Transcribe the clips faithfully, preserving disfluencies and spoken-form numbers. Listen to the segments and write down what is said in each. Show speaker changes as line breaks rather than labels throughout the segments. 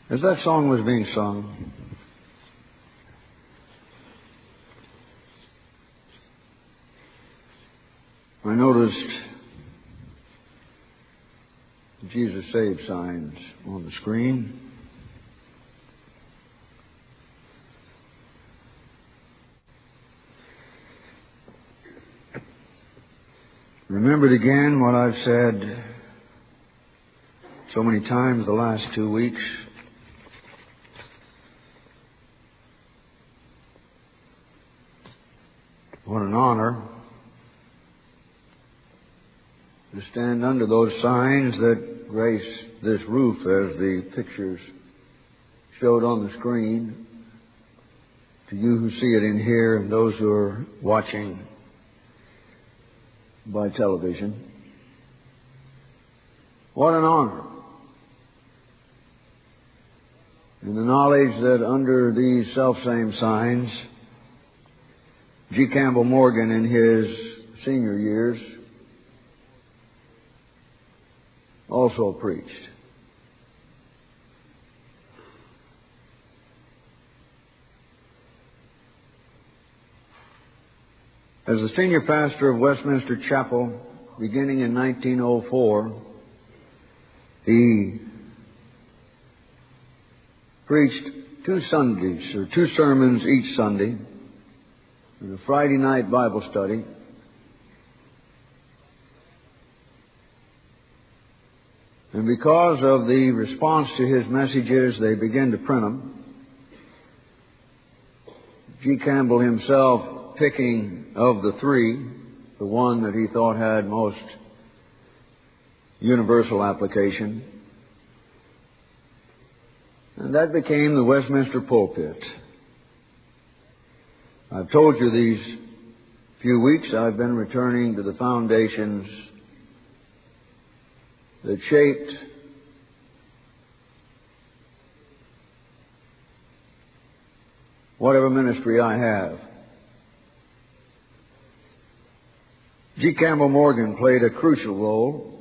As that song was being sung, I noticed the Jesus Save signs on the screen. Remembered again what I've said so many times the last two weeks. What an honor to stand under those signs that grace this roof, as the pictures showed on the screen, to you who see it in here and those who are watching by television. What an honor. In the knowledge that under these selfsame signs, G. Campbell Morgan in his senior years also preached. As the senior pastor of Westminster Chapel, beginning in nineteen oh four, he preached two Sundays, or two sermons each Sunday, and a Friday night Bible study. And because of the response to his messages, they began to print them. G. Campbell himself picking of the three, the one that he thought had most universal application. And that became the Westminster pulpit. I've told you these few weeks I've been returning to the foundations that shaped whatever ministry I have. G. Campbell Morgan played a crucial role.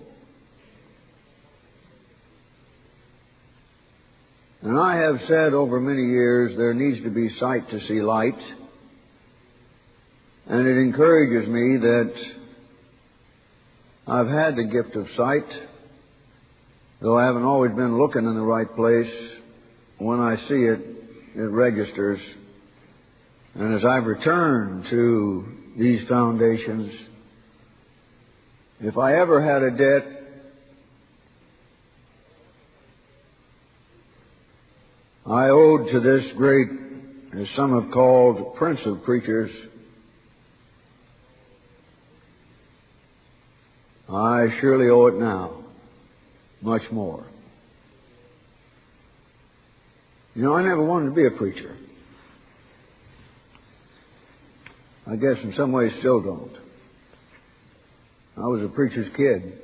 And I have said over many years there needs to be sight to see light. And it encourages me that I've had the gift of sight, though I haven't always been looking in the right place. When I see it, it registers. And as I've returned to these foundations, if I ever had a debt, I owed to this great, as some have called, prince of preachers, I surely owe it now, much more. You know, I never wanted to be a preacher. I guess in some ways still don't. I was a preacher's kid.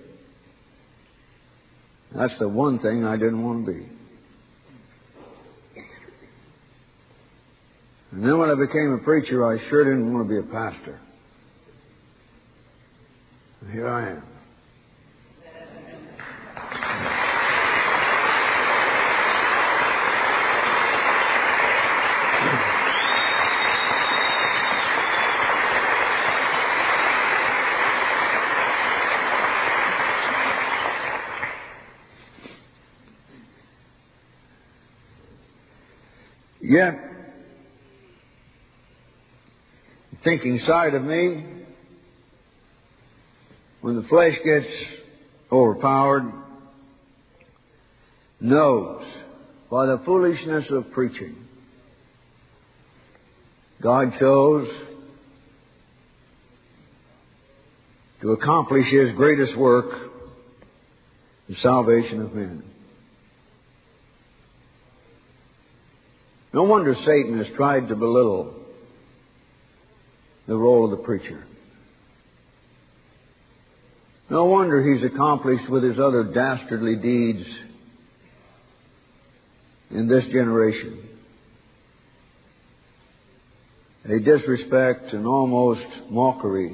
That's the one thing I didn't want to be. And then when I became a preacher, I sure didn't want to be a pastor. And here I am. Yet, the thinking side of me, when the flesh gets overpowered, knows by the foolishness of preaching, God chose to accomplish His greatest work, the salvation of men. No wonder Satan has tried to belittle the role of the preacher. No wonder he's accomplished with his other dastardly deeds in this generation a disrespect and almost mockery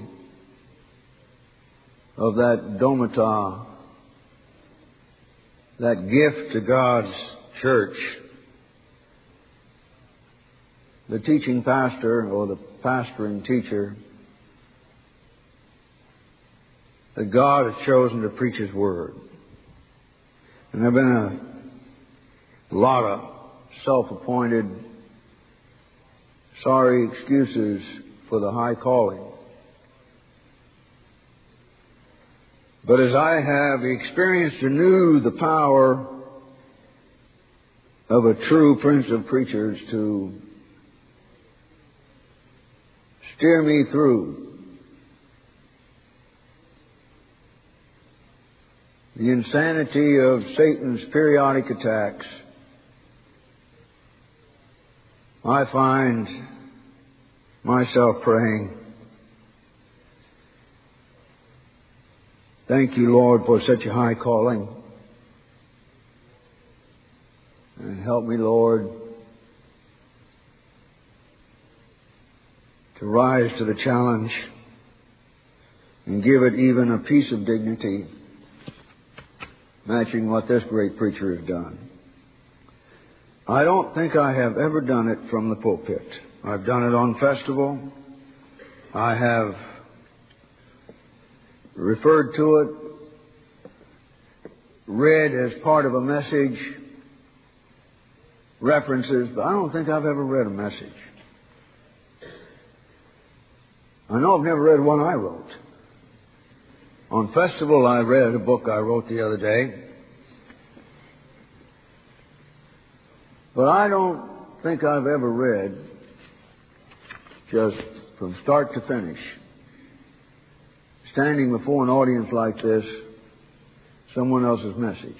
of that domata, that gift to God's church, the teaching pastor or the pastoring teacher that God has chosen to preach His Word. And there have been a lot of self-appointed sorry excuses for the high calling. But as I have experienced anew the power of a true Prince of Preachers to steer me through the insanity of Satan's periodic attacks, I find myself praying, thank you, Lord, for such a high calling. And help me, Lord, to rise to the challenge and give it even a piece of dignity matching what this great preacher has done. I don't think I have ever done it from the pulpit. I've done it on festival. I have referred to it, read as part of a message, references, but I don't think I've ever read a message. I know I've never read one I wrote. On festival, I read a book I wrote the other day. But I don't think I've ever read, just from start to finish, standing before an audience like this, someone else's message.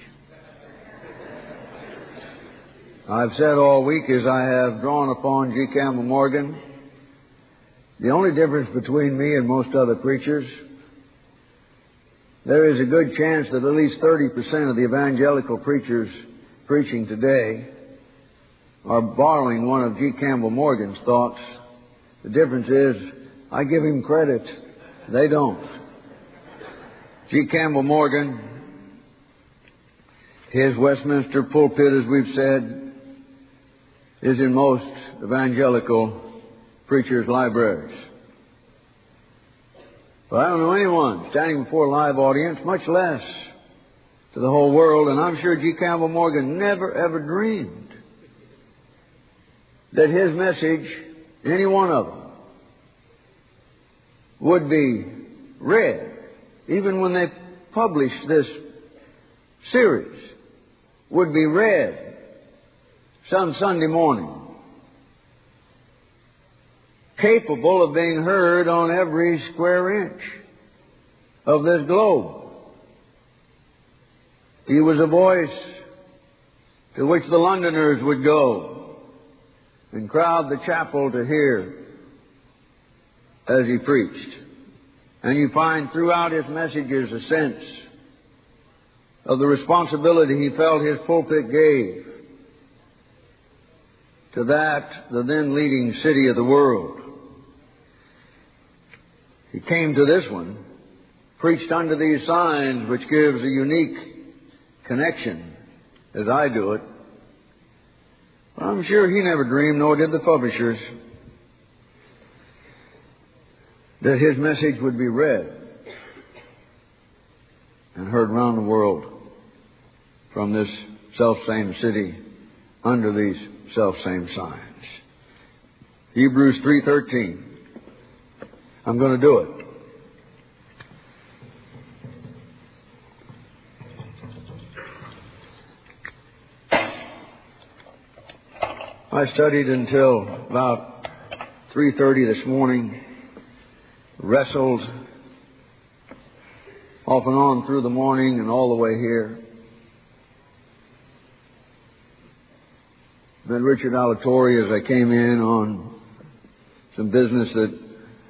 I've said all week as I have drawn upon G. Campbell Morgan, the only difference between me and most other preachers, there is a good chance that at least thirty percent of the evangelical preachers preaching today are borrowing one of G. Campbell Morgan's thoughts. The difference is, I give him credit. They don't. G. Campbell Morgan, his Westminster pulpit, as we've said, is in most evangelical preachers' libraries. But I don't know anyone standing before a live audience, much less to the whole world, and I'm sure G. Campbell Morgan never ever dreamed that his message, any one of them, would be read, even when they published this series, would be read some Sunday morning, capable of being heard on every square inch of this globe. He was a voice to which the Londoners would go and crowd the chapel to hear as he preached. And you find throughout his messages a sense of the responsibility he felt his pulpit gave to that, the then leading city of the world. He came to this one, preached under these signs, which gives a unique connection, as I do it. But I'm sure he never dreamed, nor did the publishers, that his message would be read and heard around the world from this self-same city under these self-same signs. Hebrews three thirteen. I'm going to do it. I studied until about three thirty this morning, wrestled off and on through the morning and all the way here. Met Richard Alatorre as I came in on some business that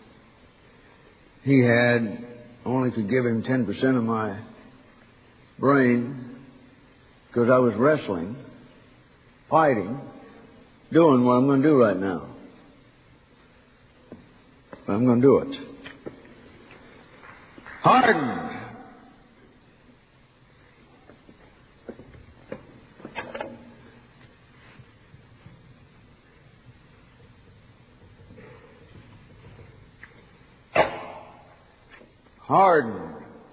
he had. Only could give him ten percent of my brain because I was wrestling, fighting, doing what I'm going to do right now. But I'm going to do it. Hardened. Hardened.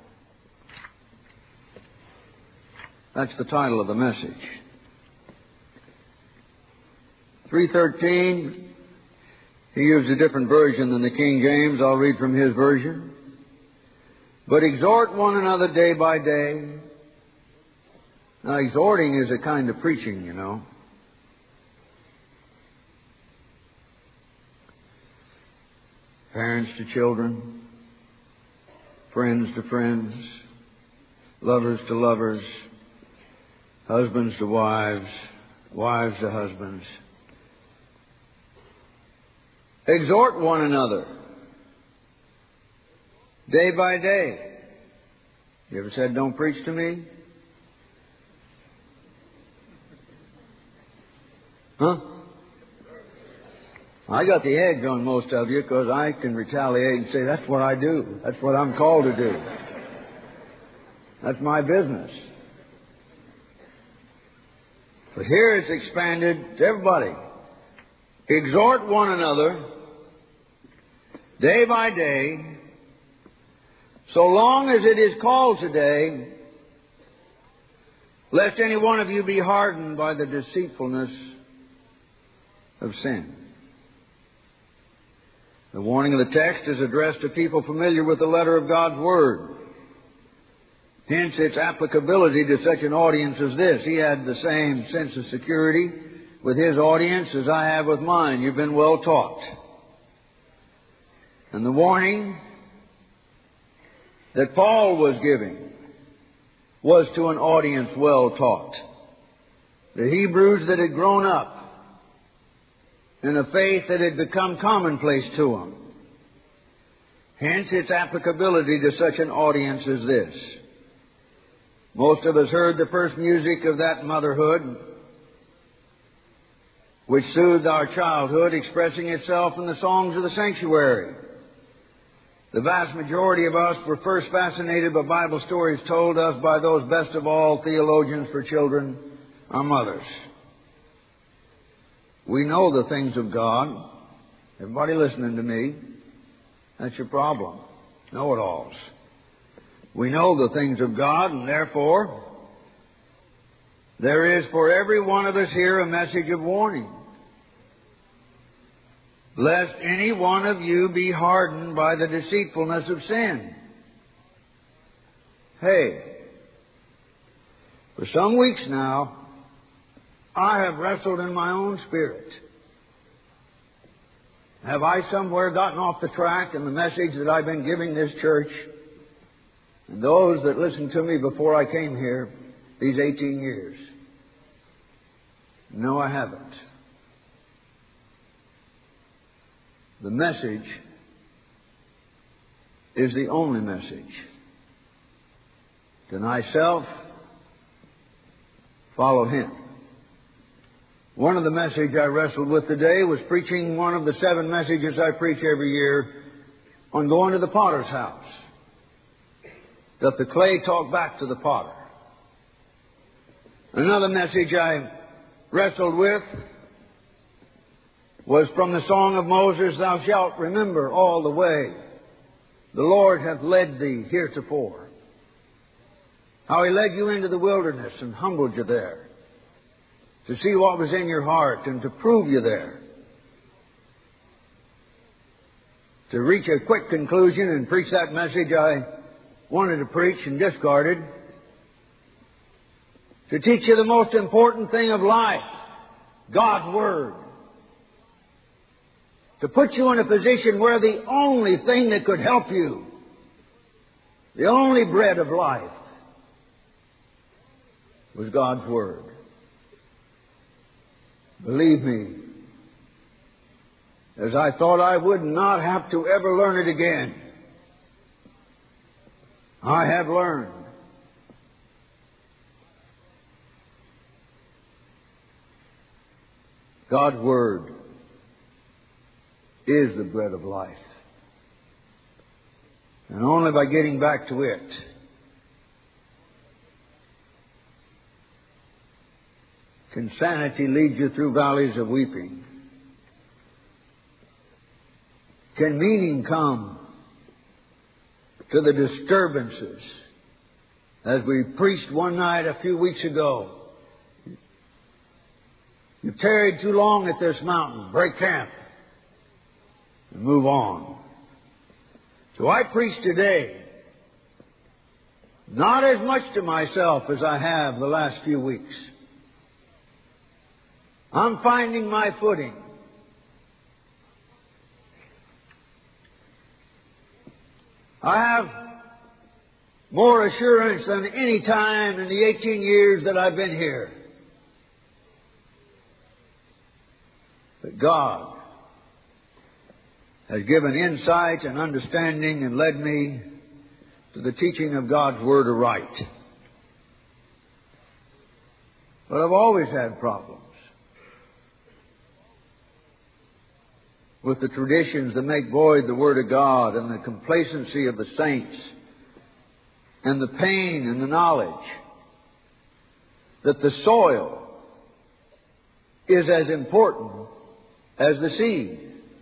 That's the title of the message. three thirteen, he used a different version than the King James. I'll read from his version. But exhort one another day by day. Now, exhorting is a kind of preaching, you know. Parents to children, friends to friends, lovers to lovers, husbands to wives, wives to husbands. Exhort one another day by day. You ever said, don't preach to me? Huh? I got the edge on most of you because I can retaliate and say, that's what I do. That's what I'm called to do. That's my business. But here it's expanded to everybody. Exhort one another day by day, so long as it is called today, lest any one of you be hardened by the deceitfulness of sin. The warning of the text is addressed to people familiar with the letter of God's Word. Hence its applicability to such an audience as this. He had the same sense of security with his audience as I have with mine. You've been well taught. And the warning that Paul was giving was to an audience well taught. The Hebrews that had grown up in a faith that had become commonplace to them. Hence its applicability to such an audience as this. Most of us heard the first music of that motherhood, which soothed our childhood, expressing itself in the songs of the sanctuary. The vast majority of us were first fascinated by Bible stories told us by those best of all theologians for children, our mothers. We know the things of God. Everybody listening to me, that's your problem. Know-it-alls. We know the things of God, and therefore, there is for every one of us here a message of warning. Lest any one of you be hardened by the deceitfulness of sin. Hey, for some weeks now, I have wrestled in my own spirit. Have I somewhere gotten off the track in the message that I've been giving this church and those that listened to me before I came here these eighteen years? No, I haven't. The message is the only message. Deny self, follow Him. One of the messages I wrestled with today was preaching one of the seven messages I preach every year on going to the potter's house. That the clay talk back to the potter. Another message I wrestled with was from the song of Moses, Thou shalt remember all the way the Lord hath led thee heretofore. How He led you into the wilderness and humbled you there to see what was in your heart and to prove you there. To reach a quick conclusion and preach that message I wanted to preach and discarded. To teach you the most important thing of life, God's Word. To put you in a position where the only thing that could help you, the only bread of life, was God's Word. Believe me, as I thought I would not have to ever learn it again, I have learned. God's Word is the bread of life. And only by getting back to it can sanity lead you through valleys of weeping. Can meaning come to the disturbances. As we preached one night a few weeks ago, you've tarried too long at this mountain. Break camp and move on. So I preach today, not as much to myself as I have the last few weeks. I'm finding my footing. I have more assurance than any time in the eighteen years that I've been here that God has given insight and understanding and led me to the teaching of God's Word aright. But I've always had problems with the traditions that make void the Word of God and the complacency of the saints and the pain and the knowledge that the soil is as important as the seed.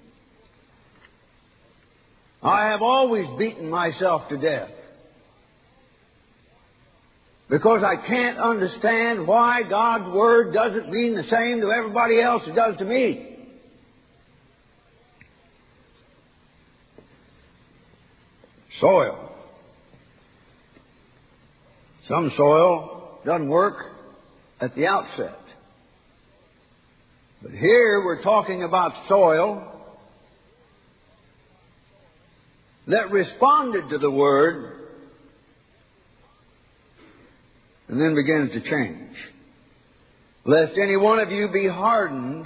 I have always beaten myself to death because I can't understand why God's Word doesn't mean the same to everybody else it does to me. Soil. Some soil doesn't work at the outset. But here we're talking about soil that responded to the Word and then begins to change. Lest any one of you be hardened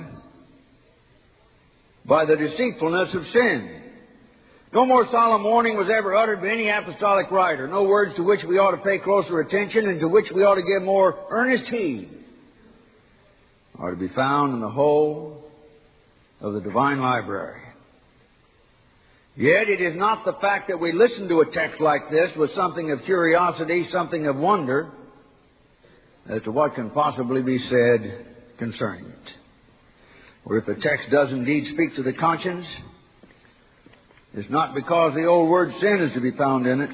by the deceitfulness of sin. No more solemn warning was ever uttered by any apostolic writer. No words to which we ought to pay closer attention and to which we ought to give more earnest heed are to be found in the whole of the divine library. Yet it is not the fact that we listen to a text like this with something of curiosity, something of wonder, as to what can possibly be said concerning it. Or if the text does indeed speak to the conscience, it's not because the old word sin is to be found in it.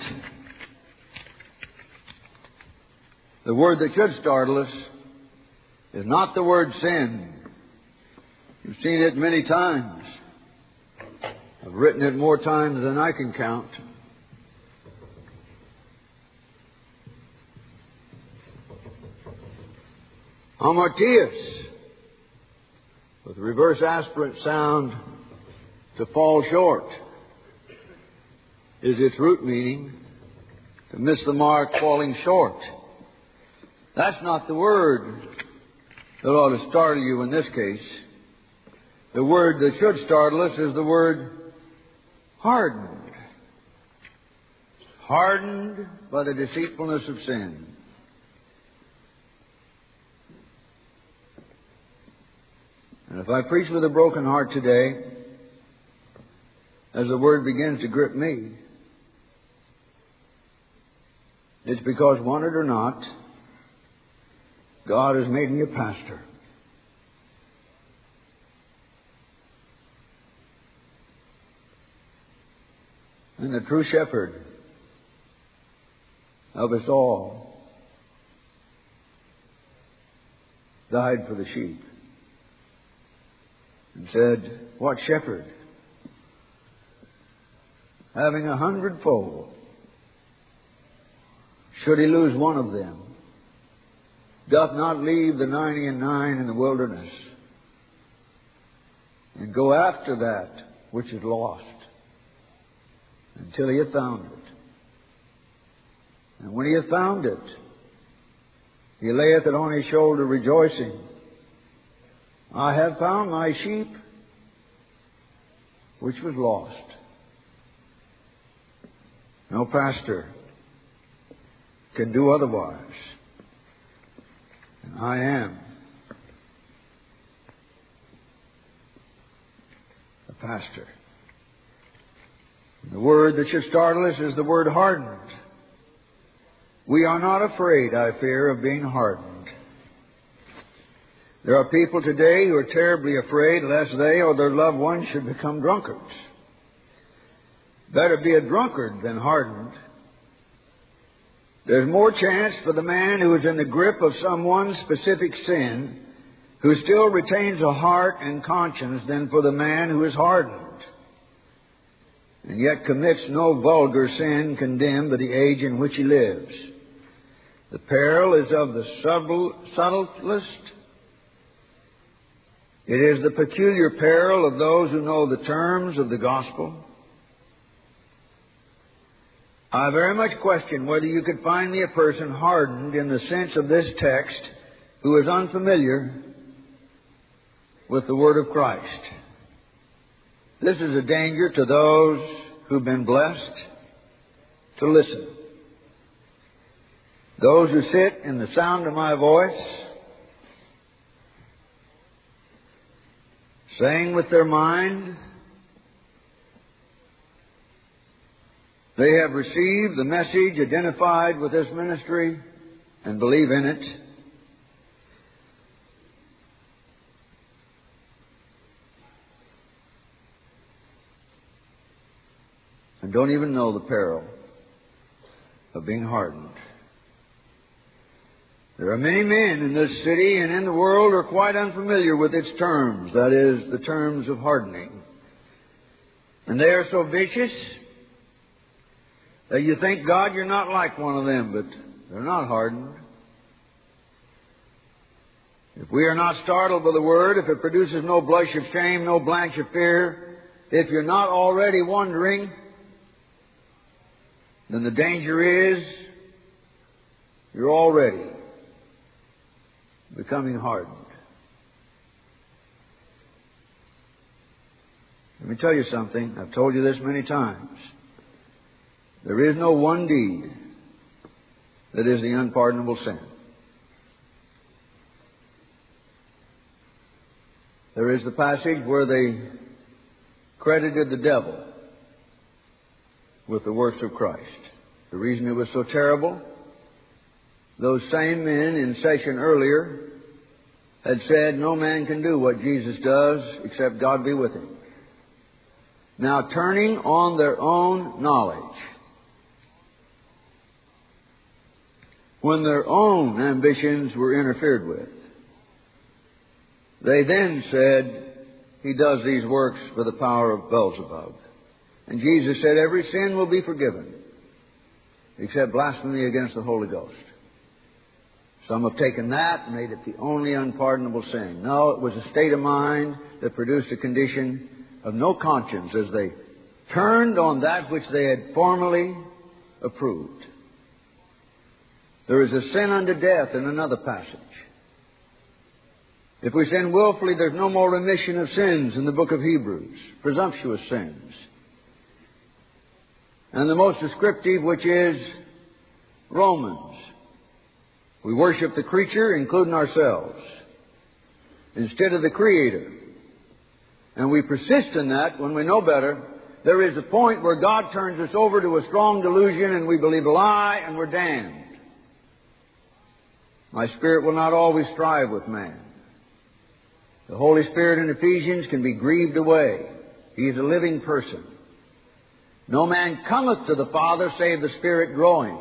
The word that should startle us is not the word sin. You've seen it many times. I've written it more times than I can count. Hamartias, with reverse aspirant sound, to fall short, is its root meaning. To miss the mark, falling short. That's not the word that ought to startle you in this case. The word that should startle us is the word hardened. Hardened by the deceitfulness of sin. And if I preach with a broken heart today, as the Word begins to grip me, it's because, want it or not, God has made me a pastor. And the true shepherd of us all died for the sheep and said, what shepherd, having a hundredfold, should he lose one of them, doth not leave the ninety and nine in the wilderness and go after that which is lost until he hath found it. And when he hath found it, he layeth it on his shoulder rejoicing, I have found my sheep which was lost. No pastor can do otherwise. And I am a pastor. The word that should startle us is the word hardened. We are not afraid, I fear, of being hardened. There are people today who are terribly afraid lest they or their loved ones should become drunkards. Better be a drunkard than hardened. There's more chance for the man who is in the grip of some one specific sin, who still retains a heart and conscience, than for the man who is hardened and yet commits no vulgar sin condemned by the age in which he lives. The peril is of the subtle, subtlest. It is the peculiar peril of those who know the terms of the gospel. I very much question whether you could find me a person hardened in the sense of this text who is unfamiliar with the Word of Christ. This is a danger to those who've been blessed to listen. Those who sit in the sound of my voice, saying with their mind, they have received the message identified with this ministry and believe in it. And don't even know the peril of being hardened. There are many men in this city and in the world who are quite unfamiliar with its terms, that is, the terms of hardening. And they are so vicious that you think, God, you're not like one of them, but they're not hardened. If we are not startled by the Word, if it produces no blush of shame, no blanch of fear, if you're not already wondering, then the danger is you're already becoming hardened. Let me tell you something. I've told you this many times. There is no one deed that is the unpardonable sin. There is the passage where they credited the devil with the works of Christ. The reason it was so terrible, those same men in session earlier had said no man can do what Jesus does except God be with him. Now turning on their own knowledge, when their own ambitions were interfered with, they then said, he does these works for the power of Beelzebub. And Jesus said, every sin will be forgiven, except blasphemy against the Holy Ghost. Some have taken that and made it the only unpardonable sin. No, it was a state of mind that produced a condition of no conscience as they turned on that which they had formerly approved. There is a sin unto death in another passage. If we sin willfully, there's no more remission of sins in the book of Hebrews, presumptuous sins. And the most descriptive, which is Romans. We worship the creature, including ourselves, instead of the Creator. And we persist in that when we know better. There is a point where God turns us over to a strong delusion and we believe a lie and we're damned. My spirit will not always strive with man. The Holy Spirit in Ephesians can be grieved away. He is a living person. No man cometh to the Father save the Spirit growing.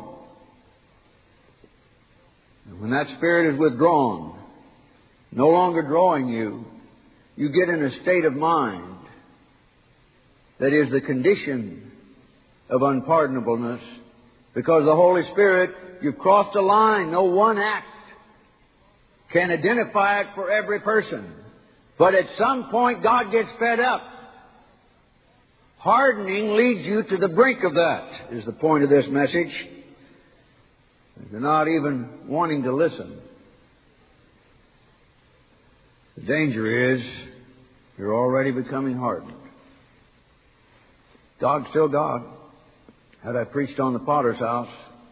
And when that Spirit is withdrawn, no longer drawing you, you get in a state of mind that is the condition of unpardonableness, because the Holy Spirit, you've crossed a line. No one act can identify it for every person. But at some point, God gets fed up. Hardening leads you to the brink of that, is the point of this message. If you're not even wanting to listen, the danger is you're already becoming hardened. God's still God. Had I preached on the potter's house,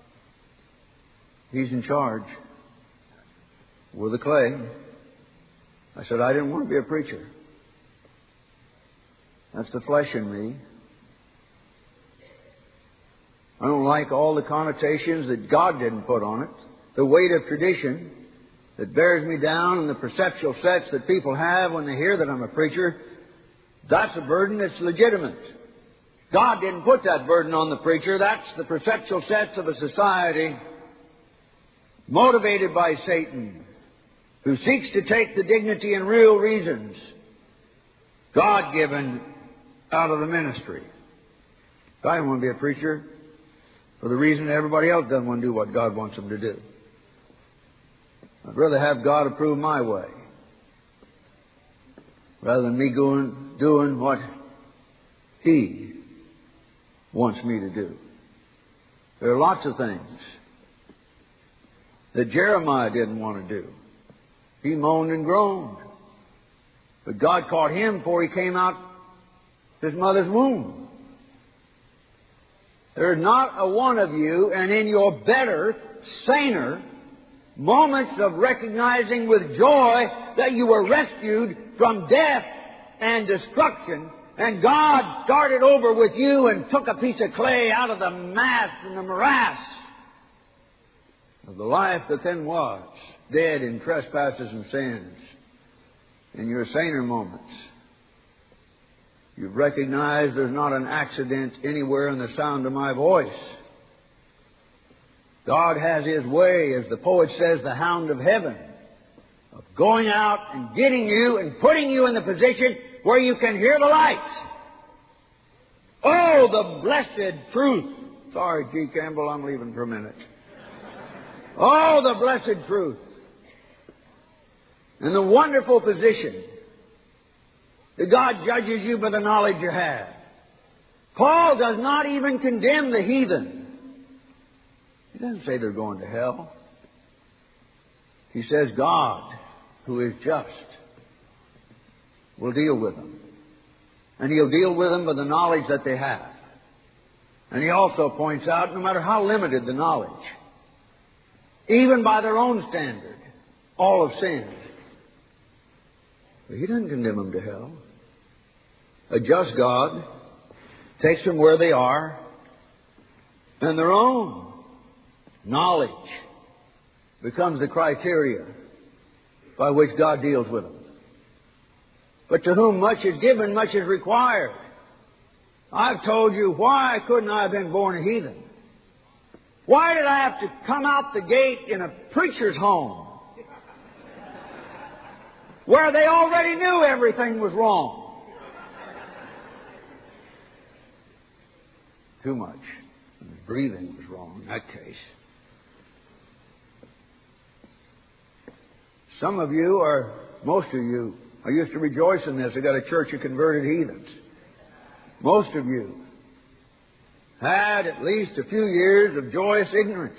He's in charge. We're the clay. I said, I didn't want to be a preacher. That's the flesh in me. I don't like all the connotations that God didn't put on it. The weight of tradition that bears me down and the perceptual sets that people have when they hear that I'm a preacher, that's a burden that's legitimate. God didn't put that burden on the preacher. That's the perceptual sets of a society motivated by Satan, who seeks to take the dignity and real reasons God-given out of the ministry. I don't want to be a preacher for the reason that everybody else doesn't want to do what God wants them to do. I'd rather have God approve my way rather than me going, doing what He wants me to do. There are lots of things that Jeremiah didn't want to do. He moaned and groaned. But God caught him before he came out his mother's womb. There's not a one of you, and in your better, saner moments of recognizing with joy that you were rescued from death and destruction, and God started over with you and took a piece of clay out of the mass and the morass of the life that then was, dead in trespasses and sins. In your saner moments, you've recognized there's not an accident anywhere in the sound of my voice. God has His way, as the poet says, the hound of heaven, of going out and getting you and putting you in the position where you can hear the lights. Oh, the blessed truth. Sorry, G. Campbell, I'm leaving for a minute. Oh, the blessed truth. And the wonderful position that God judges you by the knowledge you have. Paul does not even condemn the heathen. He doesn't say they're going to hell. He says God, who is just, will deal with them. And He'll deal with them by the knowledge that they have. And he also points out, no matter how limited the knowledge, even by their own standard, all have sinned. But He doesn't condemn them to hell. A just God takes them where they are, and their own knowledge becomes the criteria by which God deals with them. But to whom much is given, much is required. I've told you, why couldn't I have been born a heathen? Why did I have to come out the gate in a preacher's home where they already knew everything was wrong? Too much. And breathing was wrong in that case. Some of you, or most of you, I used to rejoice in this. I got a church of converted heathens. Most of you had at least a few years of joyous ignorance.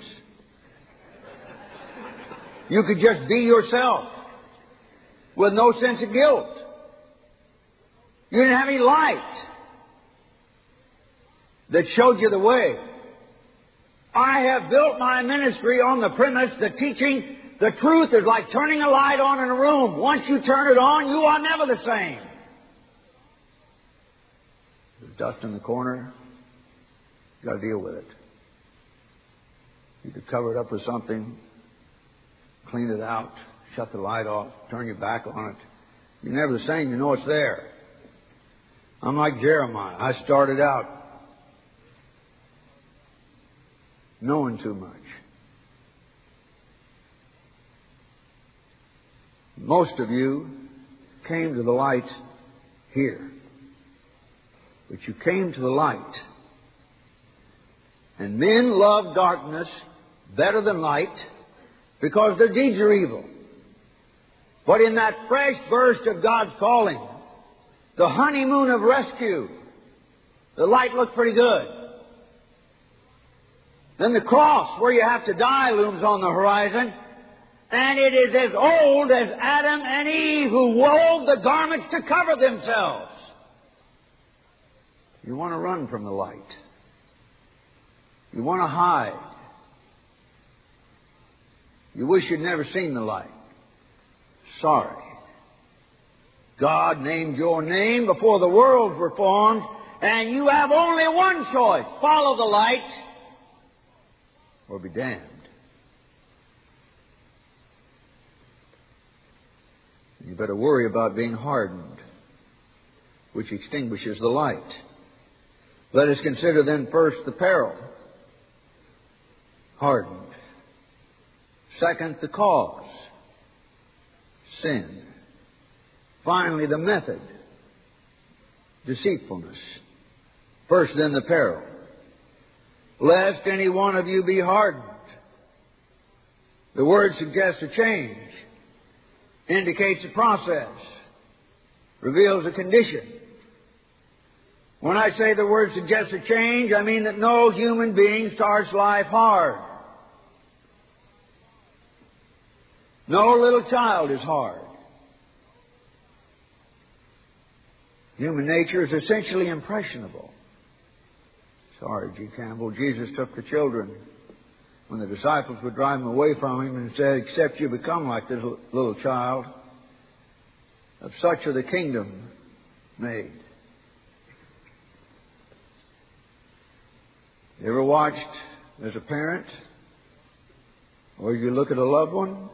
You could just be yourself with no sense of guilt. You didn't have any light that showed you the way. I have built my ministry on the premise that teaching the truth is like turning a light on in a room. Once you turn it on, you are never the same. There's dust in the corner. You've got to deal with it. You could cover it up with something, clean it out, shut the light off, turn your back on it. You're never the same. You know it's there. I'm like Jeremiah. I started out knowing too much. Most of you came to the light here. But you came to the light. And men love darkness better than light because their deeds are evil. But in that fresh burst of God's calling, the honeymoon of rescue, the light looked pretty good. Then the cross, where you have to die, looms on the horizon. And it is as old as Adam and Eve, who wove the garments to cover themselves. You want to run from the light. You want to hide. You wish you'd never seen the light. Sorry. God named your name before the worlds were formed, and you have only one choice. Follow the light or be damned. You better worry about being hardened, which extinguishes the light. Let us consider then first the peril. Hardened. Second, the cause, sin. Finally, the method, deceitfulness. First, then, the peril. Lest any one of you be hardened. The word suggests a change, indicates a process, reveals a condition. When I say the word suggests a change, I mean that no human being starts life hard. No little child is hard. Human nature is essentially impressionable. Sorry, G. Campbell. Jesus took the children when the disciples would drive them away from Him and said, except you become like this little child, of such are the kingdom made. You ever watched as a parent, or you look at a loved one,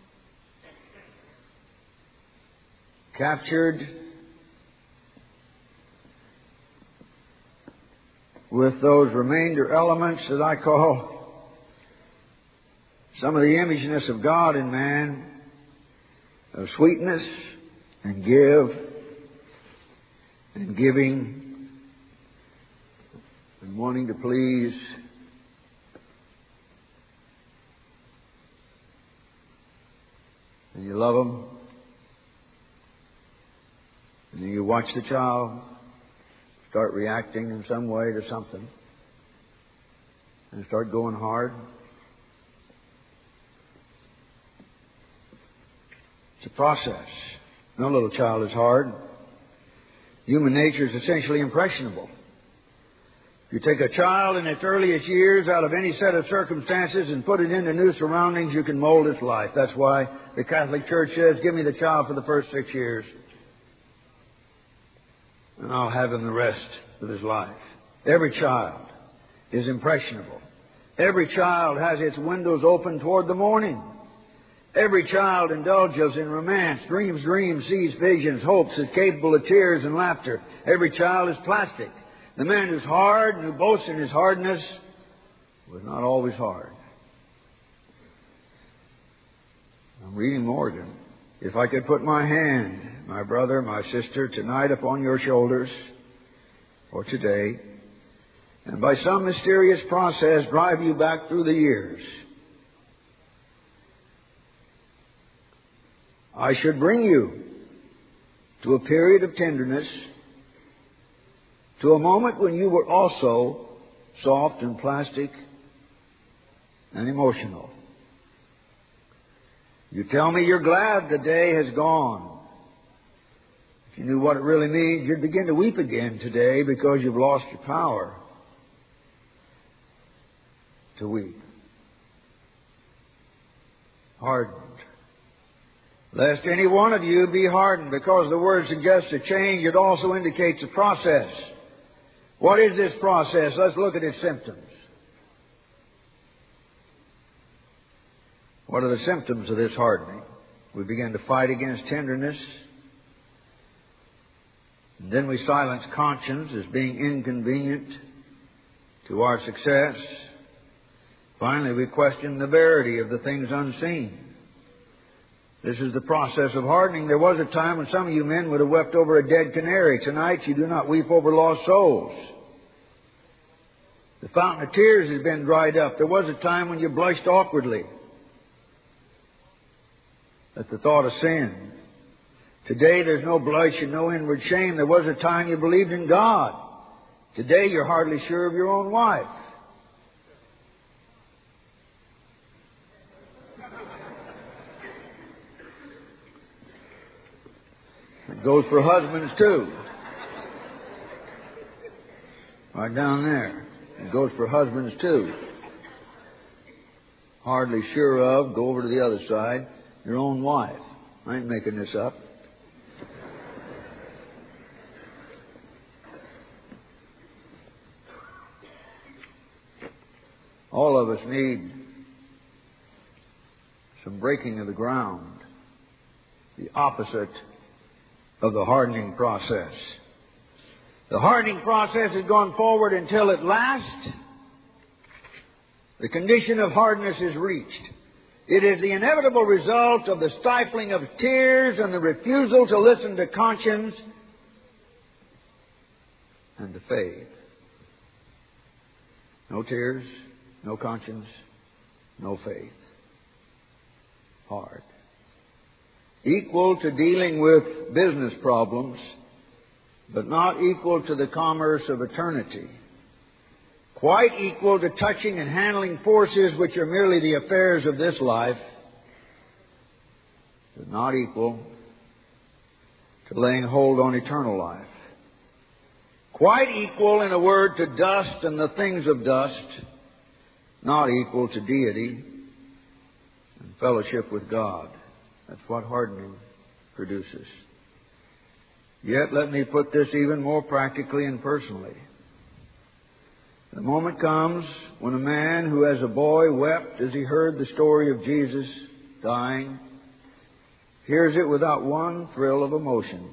captured with those remainder elements that I call some of the imageness of God in man, of sweetness and give and giving and wanting to please. And you love them. And then you watch the child start reacting in some way to something and start going hard. It's a process. No little child is hard. Human nature is essentially impressionable. If you take a child in its earliest years out of any set of circumstances and put it into new surroundings, you can mold its life. That's why the Catholic Church says, give me the child for the first six years, and I'll have him the rest of his life. Every child is impressionable. Every child has its windows open toward the morning. Every child indulges in romance, dreams dreams, sees visions, hopes, is capable of tears and laughter. Every child is plastic. The man who's hard and who boasts in his hardness was not always hard. I'm reading Morgan. If I could put my hand, my brother, my sister, tonight upon your shoulders, or today, and by some mysterious process drive you back through the years, I should bring you to a period of tenderness, to a moment when you were also soft and plastic and emotional. You tell me you're glad the day has gone. If you knew what it really means, you'd begin to weep again today because you've lost your power to weep. Hardened. Lest any one of you be hardened, because the word suggests a change, it also indicates a process. What is this process? Let's look at its symptoms. What are the symptoms of this hardening? We begin to fight against tenderness. And then we silence conscience as being inconvenient to our success. Finally, we question the verity of the things unseen. This is the process of hardening. There was a time when some of you men would have wept over a dead canary. Tonight, you do not weep over lost souls. The fountain of tears has been dried up. There was a time when you blushed awkwardly at the thought of sin. Today, there's no blush and no inward shame. There was a time you believed in God. Today, you're hardly sure of your own wife. It goes for husbands, too. Right down there. It goes for husbands, too. Hardly sure of, go over to the other side, your own wife. I ain't making this up. All of us need some breaking of the ground, the opposite of the hardening process. The hardening process has gone forward until at last the condition of hardness is reached. It is the inevitable result of the stifling of tears and the refusal to listen to conscience and to faith. No tears, no conscience, no faith. Hard. Equal to dealing with business problems, but not equal to the commerce of eternity. Quite equal to touching and handling forces which are merely the affairs of this life, but not equal to laying hold on eternal life. Quite equal, in a word, to dust and the things of dust, not equal to deity and fellowship with God. That's what hardening produces. Yet let me put this even more practically and personally. The moment comes when a man who as a boy wept as he heard the story of Jesus dying, hears it without one thrill of emotion.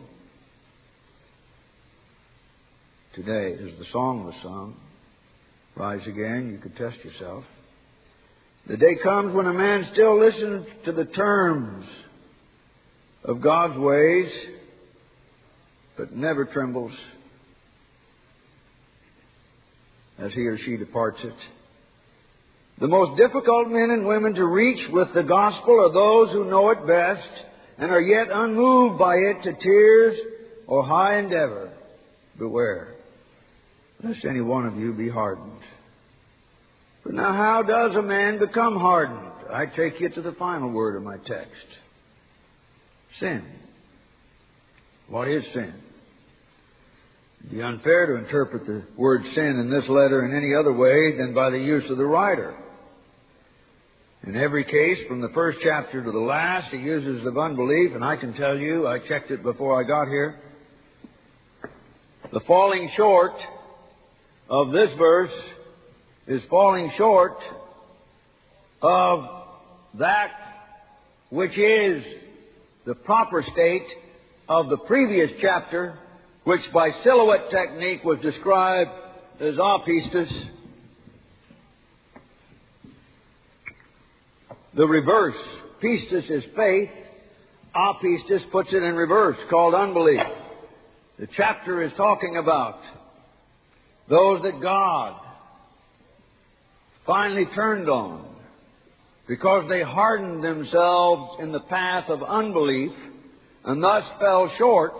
Today, as the song was sung, Rise Again, you could test yourself. The day comes when a man still listens to the terms of God's ways, but never trembles as he or she departs it. The most difficult men and women to reach with the gospel are those who know it best and are yet unmoved by it to tears or high endeavor. Beware, lest any one of you be hardened. But now how does a man become hardened? I take you to the final word of my text. Sin. What is sin? It would be unfair to interpret the word sin in this letter in any other way than by the use of the writer. In every case, from the first chapter to the last, he uses of unbelief, and I can tell you, I checked it before I got here, the falling short of this verse is falling short of that which is the proper state of the previous chapter, which by silhouette technique was described as apistos. The reverse, pistis is faith, apistos puts it in reverse, called unbelief. The chapter is talking about those that God finally turned on because they hardened themselves in the path of unbelief and thus fell short,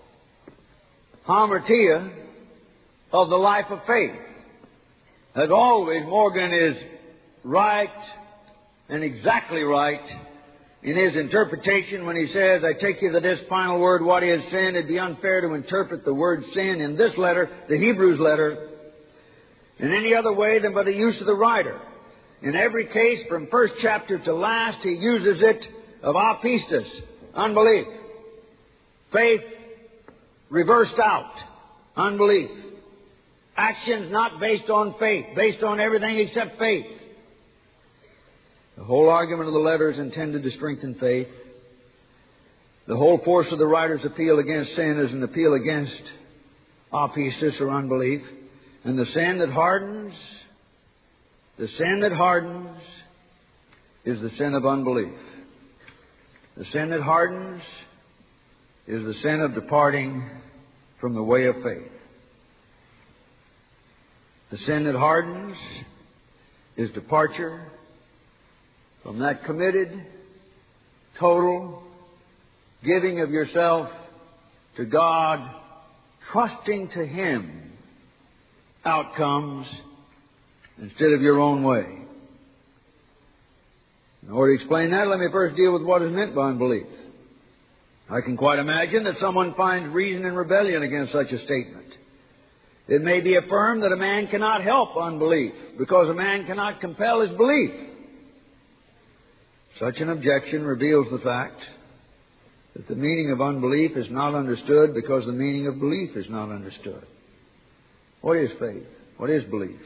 hamartia, of the life of faith. As always, Morgan is right and exactly right in his interpretation when he says, I take you to this final word, what is sin? It'd be unfair to interpret the word sin in this letter, the Hebrews letter, in any other way than by the use of the writer. In every case, from first chapter to last, he uses it of apistos, unbelief. Faith reversed out, unbelief. Actions not based on faith, based on everything except faith. The whole argument of the letter is intended to strengthen faith. The whole force of the writer's appeal against sin is an appeal against apistos or unbelief. And the sin that hardens, the sin that hardens is the sin of unbelief. The sin that hardens is the sin of departing from the way of faith. The sin that hardens is departure from that committed, total giving of yourself to God, trusting to Him outcomes instead of your own way. In order to explain that, let me first deal with what is meant by unbelief. I can quite imagine that someone finds reason in rebellion against such a statement. It may be affirmed that a man cannot help unbelief because a man cannot compel his belief. Such an objection reveals the fact that the meaning of unbelief is not understood because the meaning of belief is not understood. What is faith? What is belief?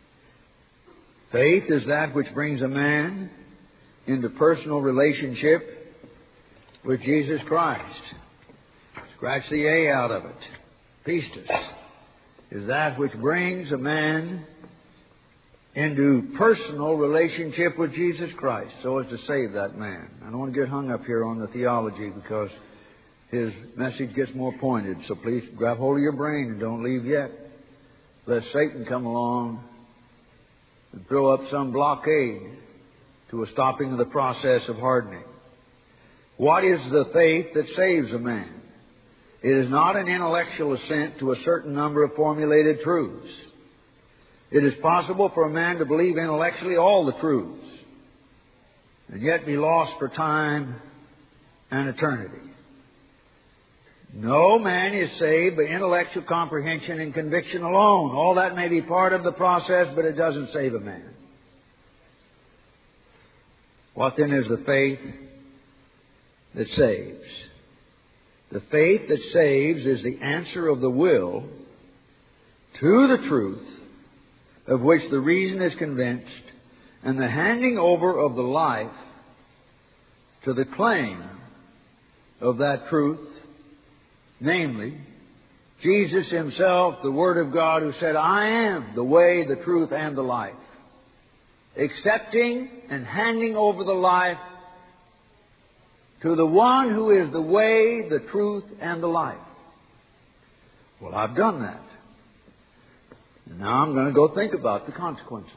Faith is that which brings a man into personal relationship with Jesus Christ. Scratch the A out of it. Pistis is that which brings a man into personal relationship with Jesus Christ so as to save that man. I don't want to get hung up here on the theology because his message gets more pointed. So please grab hold of your brain and don't leave yet, lest Satan come along and throw up some blockade to a stopping of the process of hardening. What is the faith that saves a man? It is not an intellectual assent to a certain number of formulated truths. It is possible for a man to believe intellectually all the truths and yet be lost for time and eternity. No man is saved by intellectual comprehension and conviction alone. All that may be part of the process, but it doesn't save a man. What then is the faith that saves? The faith that saves is the answer of the will to the truth of which the reason is convinced, and the handing over of the life to the claim of that truth, namely, Jesus Himself, the Word of God, who said, I am the way, the truth, and the life. Accepting and handing over the life to the one who is the way, the truth, and the life. Well, I've done that. And now I'm going to go think about the consequences.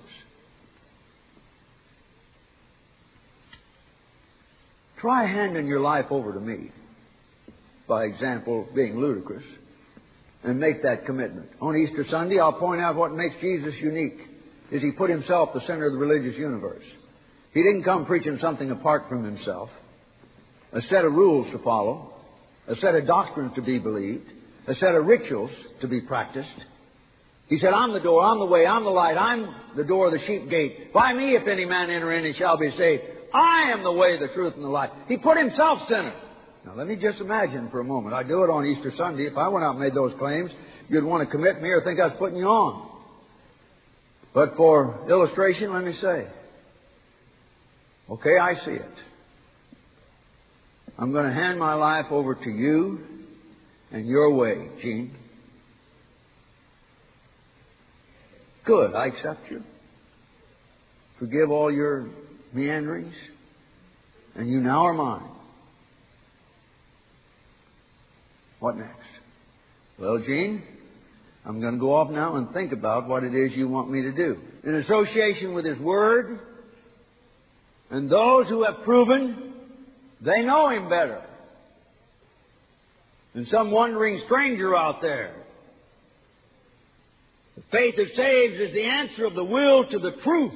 Try handing your life over to me, by example, being ludicrous, and make that commitment. On Easter Sunday, I'll point out what makes Jesus unique, is He put Himself the center of the religious universe. He didn't come preaching something apart from Himself, a set of rules to follow, a set of doctrines to be believed, a set of rituals to be practiced. He said, I'm the door, I'm the way, I'm the light, I'm the door of the sheep gate. By me, if any man enter in, he shall be saved. I am the way, the truth, and the life. He put Himself center. Now, let me just imagine for a moment. I do it on Easter Sunday. If I went out and made those claims, you'd want to commit me or think I was putting you on. But for illustration, let me say, okay, I see it. I'm going to hand my life over to you and your way, Gene. Good, I accept you. Forgive all your meanderings, and you now are mine. What next? Well, Gene, I'm going to go off now and think about what it is you want me to do. In association with His Word, and those who have proven they know Him better than some wandering stranger out there. The faith that saves is the answer of the will to the truth.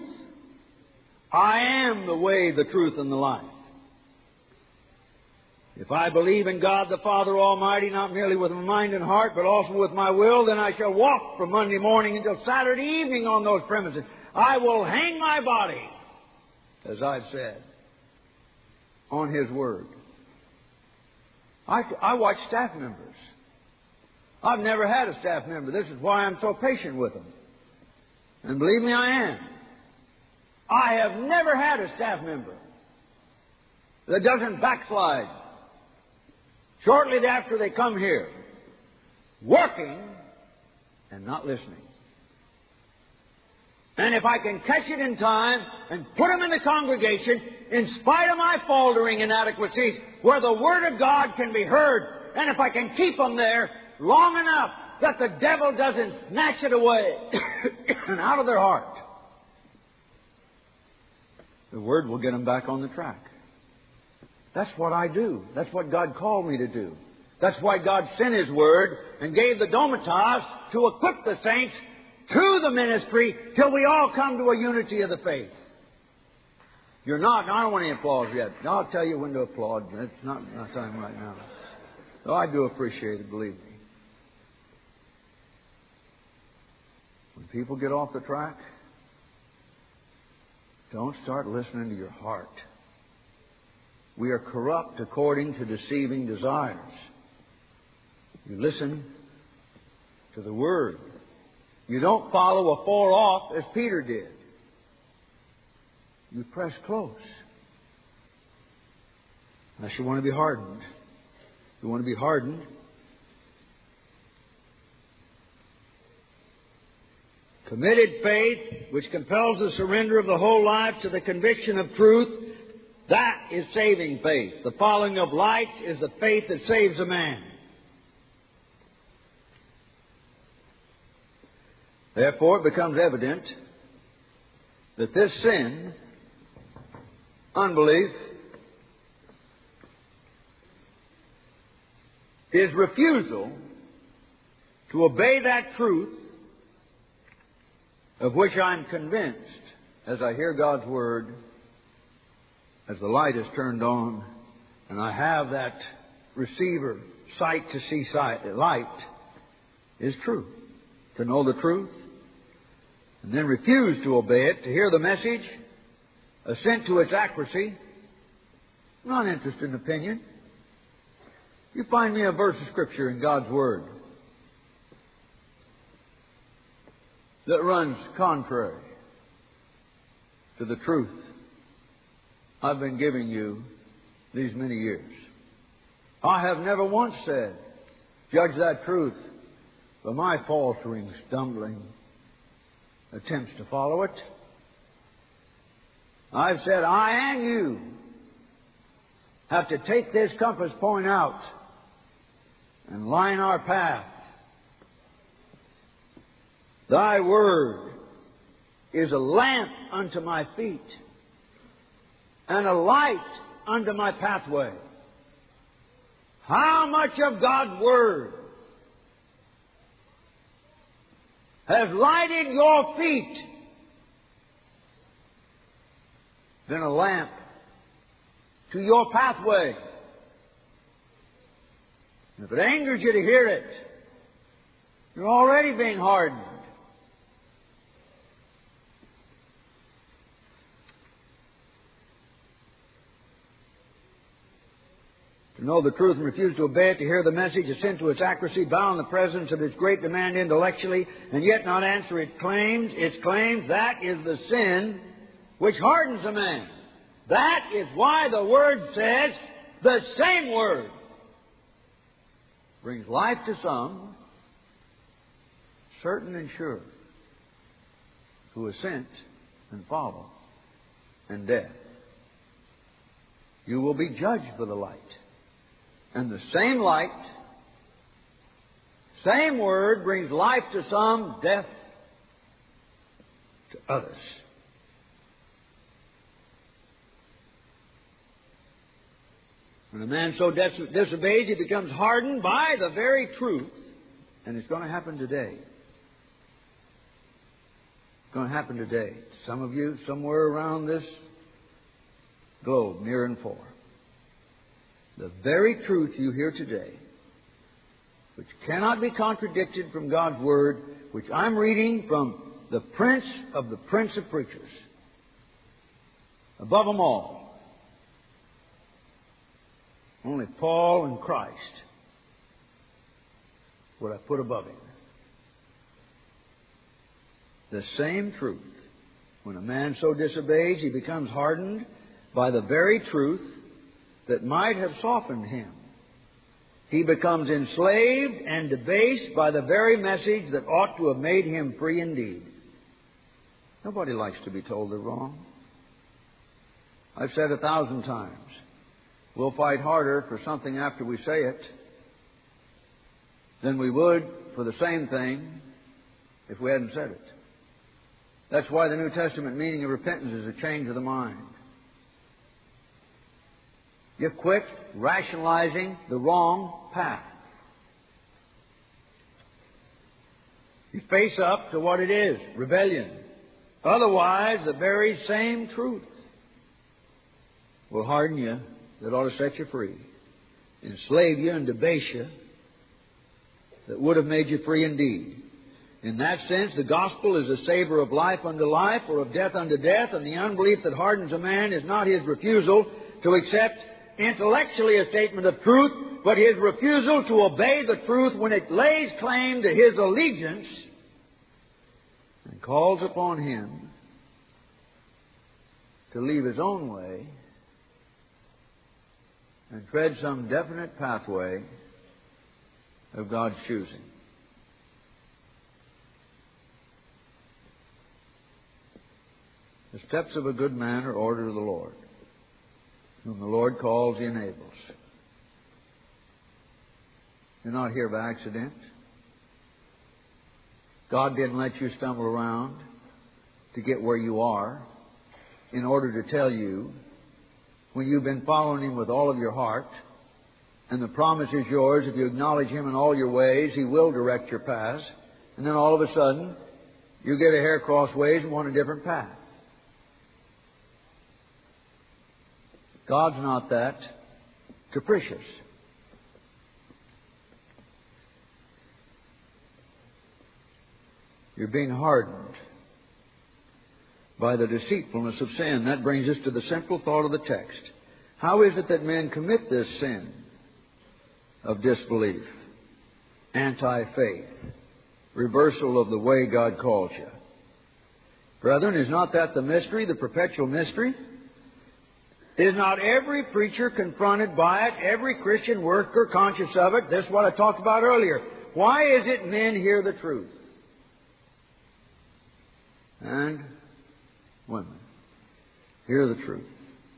I am the way, the truth, and the life. If I believe in God the Father Almighty, not merely with my mind and heart, but also with my will, then I shall walk from Monday morning until Saturday evening on those premises. I will hang my body, as I've said, on His Word. I, I watch staff members. I've never had a staff member. This is why I'm so patient with them. And believe me, I am. I have never had a staff member that doesn't backslide shortly after they come here, working and not listening. And if I can catch it in time and put them in the congregation, in spite of my faltering inadequacies, where the Word of God can be heard, and if I can keep them there long enough that the devil doesn't snatch it away and out of their heart, the Word will get them back on the track. That's what I do. That's what God called me to do. That's why God sent His Word and gave the Domitas to equip the saints to the ministry till we all come to a unity of the faith. You're not, I don't want any applause yet. I'll tell you when to applaud. It's not my time right now. So I do appreciate it, believe me. When people get off the track, don't start listening to your heart. We are corrupt according to deceiving desires. You listen to the Word. You don't follow afar off as Peter did. You press close. Unless you want to be hardened. If you want to be hardened, Committed faith, which compels the surrender of the whole life to the conviction of truth, that is saving faith. The following of light is the faith that saves a man. Therefore, it becomes evident that this sin, unbelief, is refusal to obey that truth of which I'm convinced as I hear God's Word, as the light is turned on, and I have that receiver, sight to see sight, light, is true. To know the truth, and then refuse to obey it, to hear the message, assent to its accuracy. I'm not interested in opinion. You find me a verse of Scripture in God's Word that runs contrary to the truth I've been giving you these many years. I have never once said, judge that truth by my faltering, stumbling attempts to follow it. I've said, I and you have to take this compass point out and line our path. Thy word is a lamp unto my feet and a light unto my pathway. How much of God's Word has lighted your feet than a lamp to your pathway? And if it angers you to hear it, you're already being hardened. To know the truth and refuse to obey it, to hear the message, assent to its accuracy, bow in the presence of its great demand intellectually, and yet not answer its claims, its claims, that is the sin which hardens a man. That is why the Word says, the same Word brings life to some, certain and sure, who assent and follow, and death. You will be judged for the light. And the same light, same Word brings life to some, death to others. When a man so dis- disobeys, he becomes hardened by the very truth. And it's going to happen today. It's going to happen today. Some of you, somewhere around this globe, near and far. The very truth you hear today, which cannot be contradicted from God's Word, which I'm reading from the Prince of the Prince of Preachers. Above them all, only Paul and Christ would I put above him. The same truth. When a man so disobeys, he becomes hardened by the very truth that might have softened him. He becomes enslaved and debased by the very message that ought to have made him free indeed. Nobody likes to be told they're wrong. I've said a thousand times, we'll fight harder for something after we say it than we would for the same thing if we hadn't said it. That's why the New Testament meaning of repentance is a change of the mind. You quit rationalizing the wrong path. You face up to what it is, rebellion. Otherwise, the very same truth will harden you that ought to set you free, enslave you and debase you that would have made you free indeed. In that sense, the gospel is a savor of life unto life or of death unto death, and the unbelief that hardens a man is not his refusal to accept intellectually a statement of truth, but his refusal to obey the truth when it lays claim to his allegiance and calls upon him to leave his own way and tread some definite pathway of God's choosing. The steps of a good man are ordered of the Lord. Whom the Lord calls, He enables. You're not here by accident. God didn't let you stumble around to get where you are in order to tell you, when you've been following Him with all of your heart, and the promise is yours, if you acknowledge Him in all your ways, He will direct your paths, and then all of a sudden, you get a hair crossways and want a different path. God's not that capricious. You're being hardened by the deceitfulness of sin. That brings us to the central thought of the text. How is it that men commit this sin of disbelief, anti-faith, reversal of the way God calls you? Brethren, is not that the mystery, the perpetual mystery? Is not every preacher confronted by it, every Christian worker conscious of it? This is what I talked about earlier. Why is it men hear the truth? And women hear the truth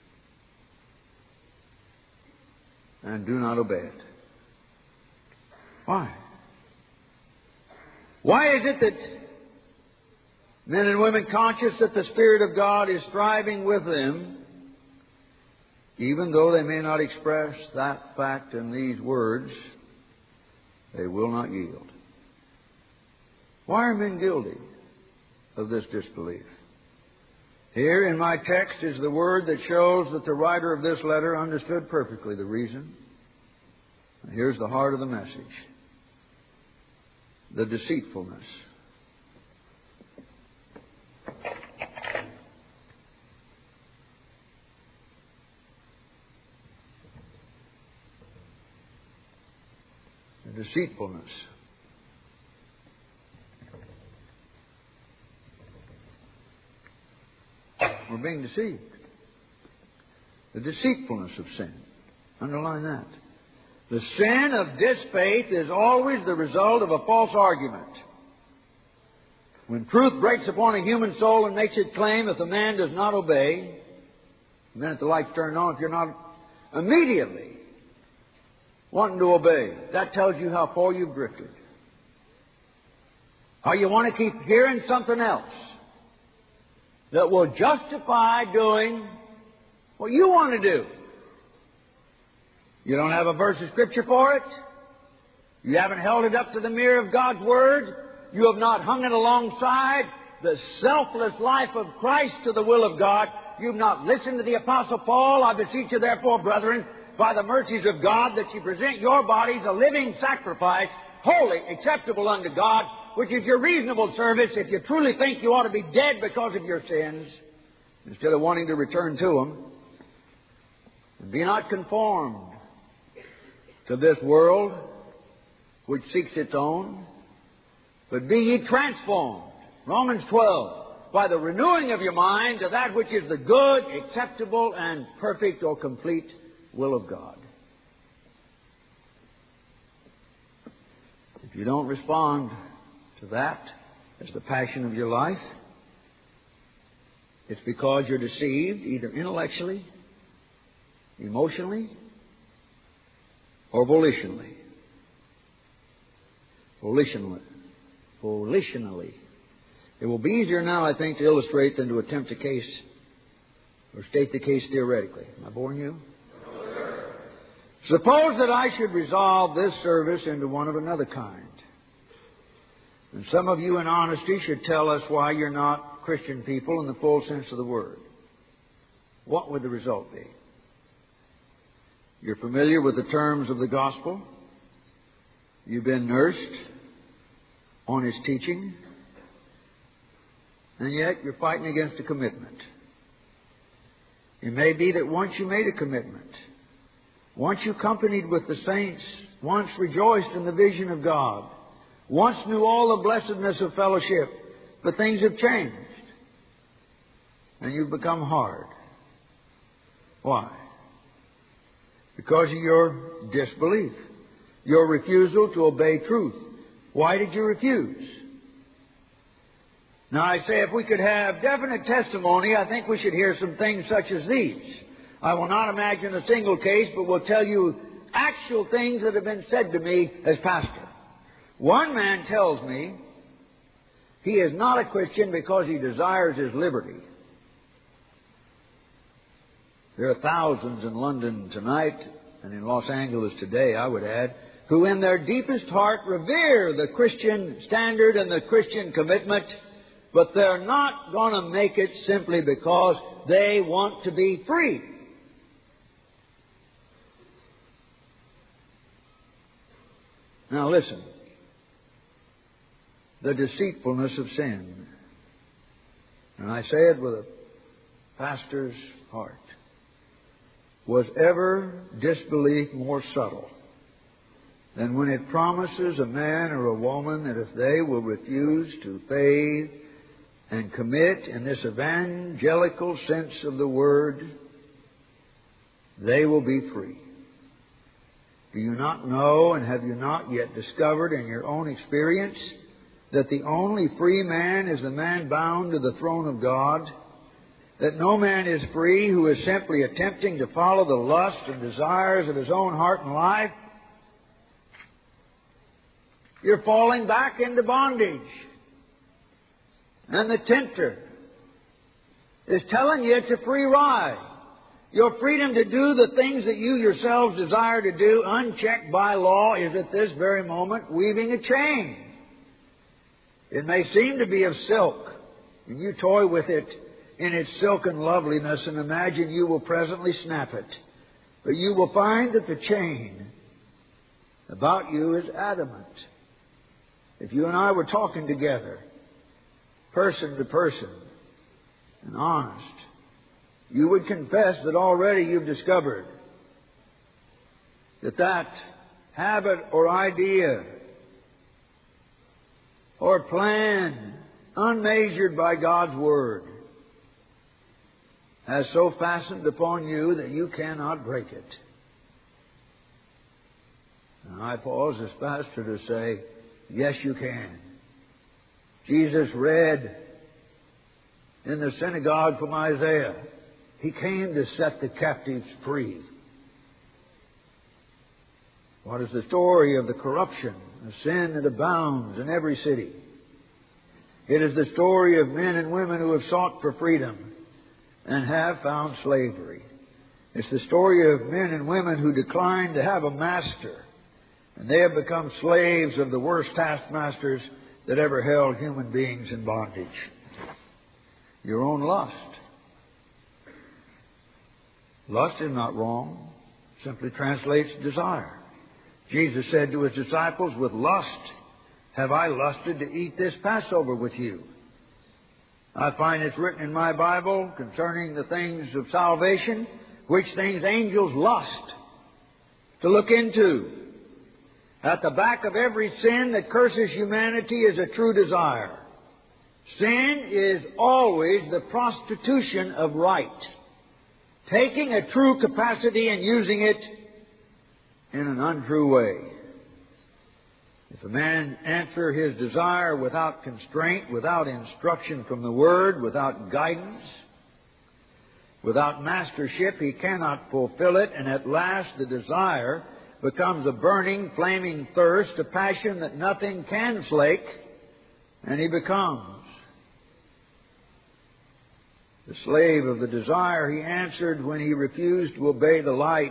and do not obey it. Why? Why is it that men and women conscious that the Spirit of God is striving with them, even though they may not express that fact in these words, they will not yield? Why are men guilty of this disbelief? Here in my text is the word that shows that the writer of this letter understood perfectly the reason. And here's the heart of the message: the deceitfulness. The deceitfulness. We're being deceived. The deceitfulness of sin. Underline that. The sin of disfaith is always the result of a false argument. When truth breaks upon a human soul and makes it claim, if the man does not obey, the minute the light's turned on, if you're not immediately wanting to obey, that tells you how far you've drifted. Or you want to keep hearing something else that will justify doing what you want to do. You don't have a verse of Scripture for it. You haven't held it up to the mirror of God's Word. You have not hung it alongside the selfless life of Christ to the will of God. You've not listened to the Apostle Paul. I beseech you, therefore, brethren, by the mercies of God, that you present your bodies a living sacrifice, holy, acceptable unto God, which is your reasonable service, if you truly think you ought to be dead because of your sins, instead of wanting to return to them. And be not conformed to this world which seeks its own, but be ye transformed, Romans twelve, by the renewing of your mind to that which is the good, acceptable, and perfect or complete will of God. If you don't respond to that as the passion of your life, it's because you're deceived either intellectually, emotionally, or volitionally. Volitionally. Volitionally. It will be easier now, I think, to illustrate than to attempt a case or state the case theoretically. Am I boring you?
No, sir.
Suppose that I should resolve this service into one of another kind. And some of you in honesty should tell us why you're not Christian people in the full sense of the word. What would the result be? You're familiar with the terms of the gospel. You've been nursed on His teaching. And yet you're fighting against a commitment. It may be that once you made a commitment, once you companied with the saints, once rejoiced in the vision of God, once knew all the blessedness of fellowship, but things have changed. And you've become hard. Why? Because of your disbelief, your refusal to obey truth. Why did you refuse? Now I say if we could have definite testimony, I think we should hear some things such as these. I will not imagine a single case, but will tell you actual things that have been said to me as pastor. One man tells me he is not a Christian because he desires his liberty. There are thousands in London tonight, and in Los Angeles today, I would add, who in their deepest heart revere the Christian standard and the Christian commitment, but they're not going to make it simply because they want to be free. Now listen. The deceitfulness of sin. And I say it with a pastor's heart. Was ever disbelief more subtle than when it promises a man or a woman that if they will refuse to faith and commit in this evangelical sense of the word, they will be free? Do you not know, and have you not yet discovered in your own experience, that the only free man is the man bound to the throne of God? That no man is free who is simply attempting to follow the lusts and desires of his own heart and life? You're falling back into bondage. And the tempter is telling you it's a free ride. Your freedom to do the things that you yourselves desire to do, unchecked by law, is at this very moment weaving a chain. It may seem to be of silk, and you toy with it in its silken loveliness and imagine you will presently snap it. But you will find that the chain about you is adamant. If you and I were talking together, person to person, and honest, you would confess that already you've discovered that that habit or idea or plan unmeasured by God's Word has so fastened upon you that you cannot break it. And I pause as pastor to say, yes, you can. Jesus read in the synagogue from Isaiah. He came to set the captives free. What is the story of the corruption, the sin that abounds in every city? It is the story of men and women who have sought for freedom and have found slavery. It's the story of men and women who declined to have a master, and they have become slaves of the worst taskmasters that ever held human beings in bondage. Your own lust. Lust is not wrong. It simply translates desire. Jesus said to His disciples, with lust have I lusted to eat this Passover with you. I find it's written in my Bible concerning the things of salvation, which things angels lust to look into. At the back of every sin that curses humanity is a true desire. Sin is always the prostitution of right, taking a true capacity and using it in an untrue way. If a man answer his desire without constraint, without instruction from the Word, without guidance, without mastership, he cannot fulfill it, and at last the desire becomes a burning, flaming thirst, a passion that nothing can slake, and he becomes the slave of the desire he answered when he refused to obey the light.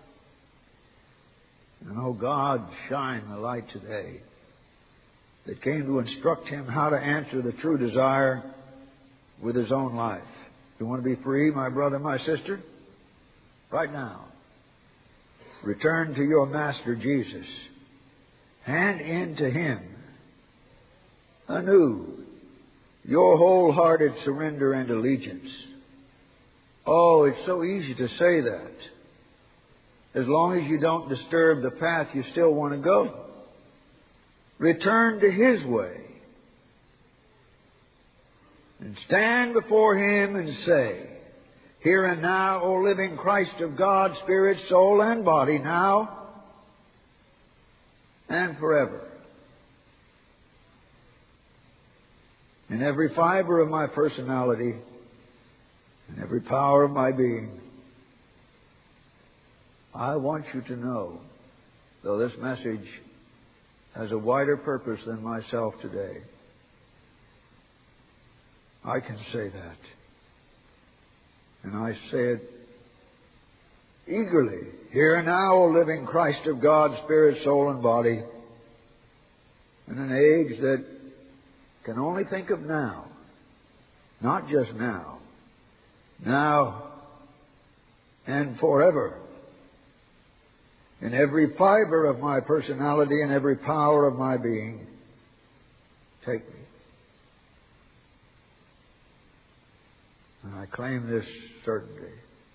And oh God, shine the light today that came to instruct him how to answer the true desire with his own life. You want to be free, my brother, my sister? Right now. Return to your Master Jesus. Hand in to Him anew your wholehearted surrender and allegiance. Oh, it's so easy to say that. As long as you don't disturb the path you still want to go. Return to His way. And stand before Him and say, here and now, O living Christ of God, spirit, soul, and body, now and forever. in every fiber of my personality, in every power of my being. I want you to know, though this message has a wider purpose than myself today, I can say that. And I say it eagerly. Here and now, O living Christ of God, spirit, soul, and body, in an age that can only think of now, not just now, now and forever. In every fiber of my personality and every power of my being, take me. And I claim this certainty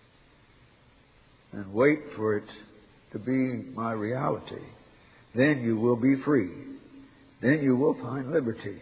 and wait for it to be my reality. Then you will be free. Then you will find liberty.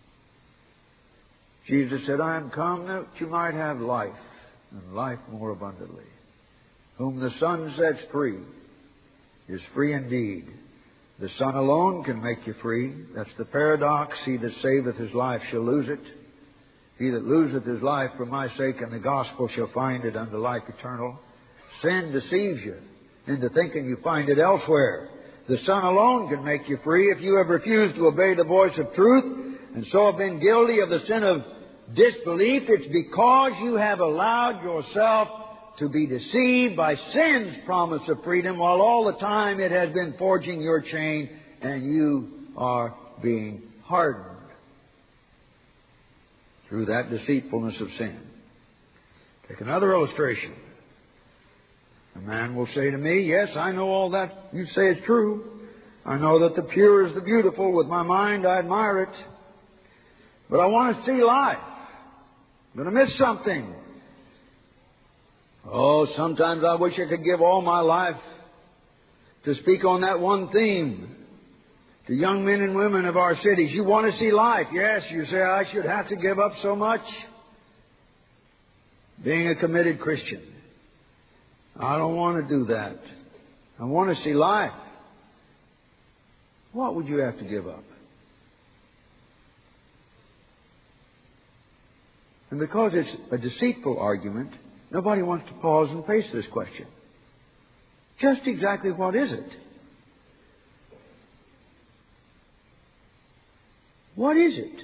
Jesus said, I am come that you might have life, and life more abundantly. Whom the Son sets free is free indeed. The Son alone can make you free. That's the paradox. He that saveth his life shall lose it. He that loseth his life for my sake and the gospel shall find it unto life eternal. Sin deceives you into thinking you find it elsewhere. The Son alone can make you free. If you have refused to obey the voice of truth and so have been guilty of the sin of disbelief, it's because you have allowed yourself to be deceived by sin's promise of freedom, while all the time it has been forging your chain and you are being hardened through that deceitfulness of sin. Take another illustration. A man will say to me, yes, I know all that you say is true. I know that the pure is the beautiful. With my mind I admire it. But I want to see life. I'm going to miss something. Oh, sometimes I wish I could give all my life to speak on that one theme to young men and women of our cities. You want to see life? Yes, you say, I should have to give up so much. Being a committed Christian. I don't want to do that. I want to see life. What would you have to give up? And because it's a deceitful argument, nobody wants to pause and face this question. Just exactly what is it? What is it?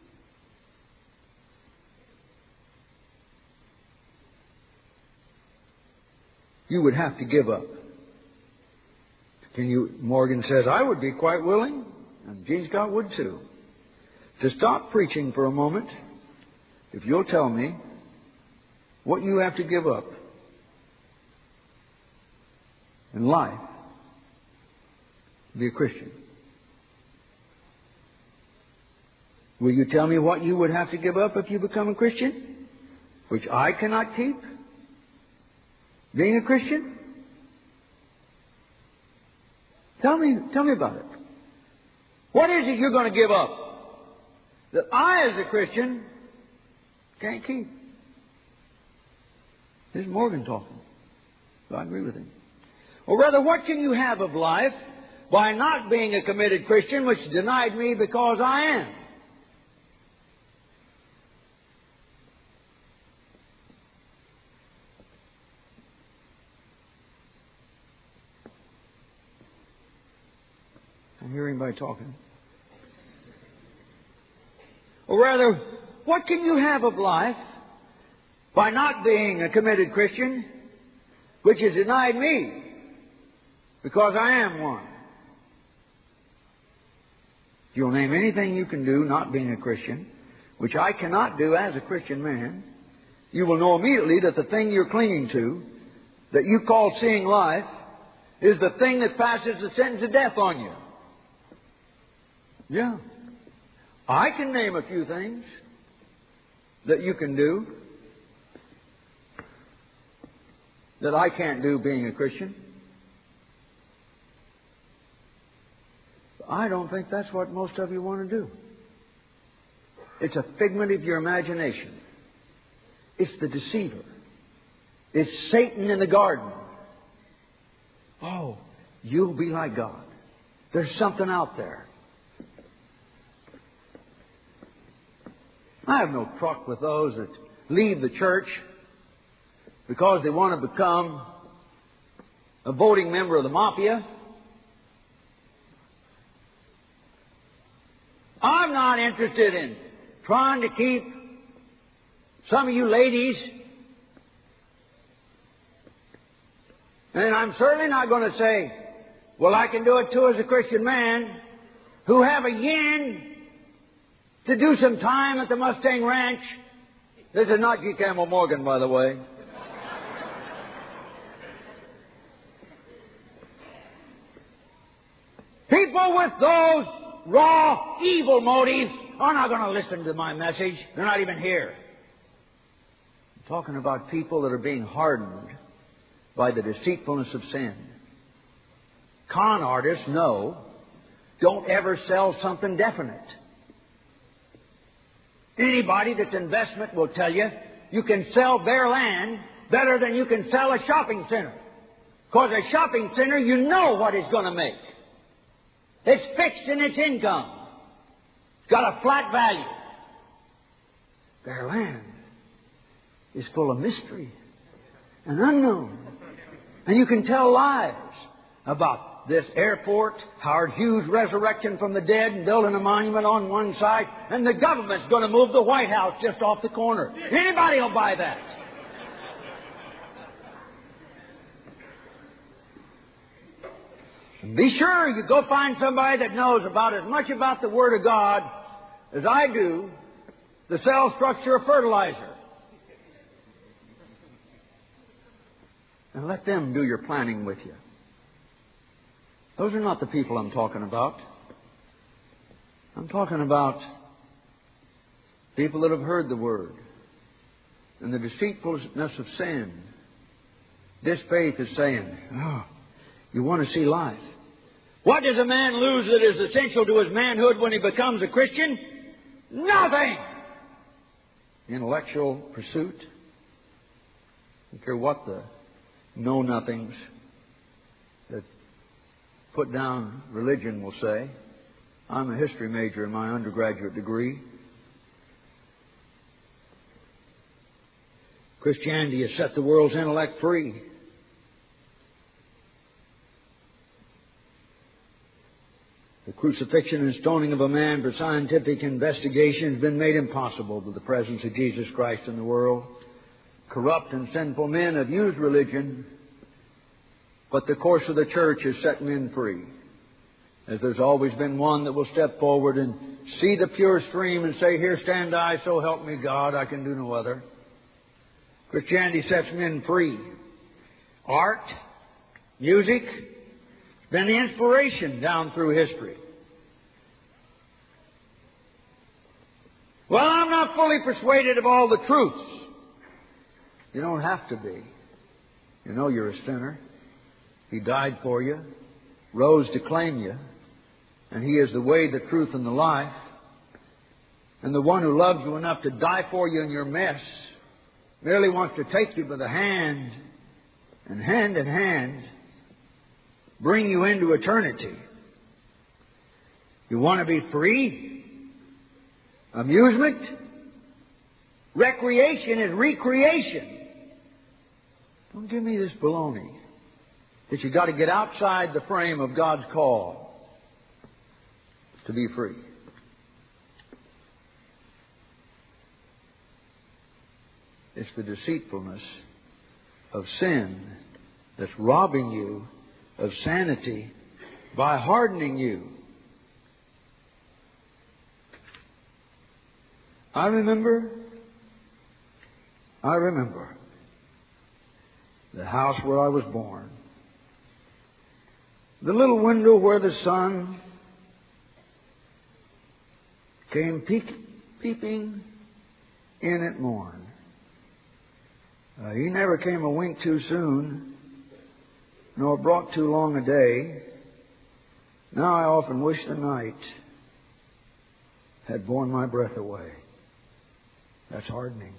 You would have to give up. Can you? Morgan says, I would be quite willing, and Gene Scott would too, to stop preaching for a moment if you'll tell me what you have to give up in life to be a Christian. Will you tell me what you would have to give up if you become a Christian, which I cannot keep? Being a Christian? Tell me, tell me about it. What is it you're going to give up that I, as a Christian, can't keep? This is Morgan talking. So I agree with him. Or rather, what can you have of life by not being a committed Christian, which denied me because I am? I'm hearing by talking. Or rather, what can you have of life by not being a committed Christian, which has denied me because I am one? You'll name anything you can do not being a Christian, which I cannot do as a Christian man. You will know immediately that the thing you're clinging to, that you call seeing life, is the thing that passes the sentence of death on you. Yeah. I can name a few things that you can do that I can't do being a Christian. I don't think that's what most of you want to do. It's a figment of your imagination. It's the deceiver. It's Satan in the garden. Oh, you'll be like God. There's something out there. I have no truck with those that leave the church because they want to become a voting member of the mafia. I'm not interested in trying to keep some of you ladies, and I'm certainly not going to say, well, I can do it too as a Christian man, who have a yen to do some time at the Mustang Ranch. This is not G. Campbell Morgan, by the way. People with those raw, evil motives are not going to listen to my message. They're not even here. I'm talking about people that are being hardened by the deceitfulness of sin. Con artists know, don't ever sell something definite. Anybody that's investment will tell you, you can sell their land better than you can sell a shopping center. Because a shopping center, you know what it's going to make. It's fixed in its income. It's got a flat value. Their land is full of mystery and unknown. And you can tell lies about this airport, Howard Hughes' resurrection from the dead and building a monument on one side, and the government's going to move the White House just off the corner. Anybody will buy that. And be sure you go find somebody that knows about as much about the Word of God as I do the cell structure of fertilizer. And let them do your planning with you. Those are not the people I'm talking about. I'm talking about people that have heard the Word and the deceitfulness of sin. This faith is saying, oh, you want to see life. What does a man lose that is essential to his manhood when he becomes a Christian? Nothing! Intellectual pursuit. I don't care what the know-nothings that put down religion will say. I'm a history major in my undergraduate degree. Christianity has set the world's intellect free. The crucifixion and stoning of a man for scientific investigation has been made impossible by the presence of Jesus Christ in the world. Corrupt and sinful men have used religion, but the course of the church has set men free. As there's always been one that will step forward and see the pure stream and say, here stand I, so help me God, I can do no other. Christianity sets men free. Art, music, been the inspiration down through history. Well, I'm not fully persuaded of all the truths. You don't have to be. You know you're a sinner. He died for you, rose to claim you, and He is the way, the truth, and the life. And the one who loves you enough to die for you in your mess merely wants to take you by the hand and hand in hand bring you into eternity. You want to be free? Amusement? Recreation is recreation. Don't give me this baloney that you've got to get outside the frame of God's call to be free. It's the deceitfulness of sin that's robbing you of sanity by hardening you. I remember, I remember the house where I was born. The little window where the sun came peek, peeping in at morn. Uh, he never came a wink too soon, nor brought too long a day. Now I often wish the night had borne my breath away. That's hardening.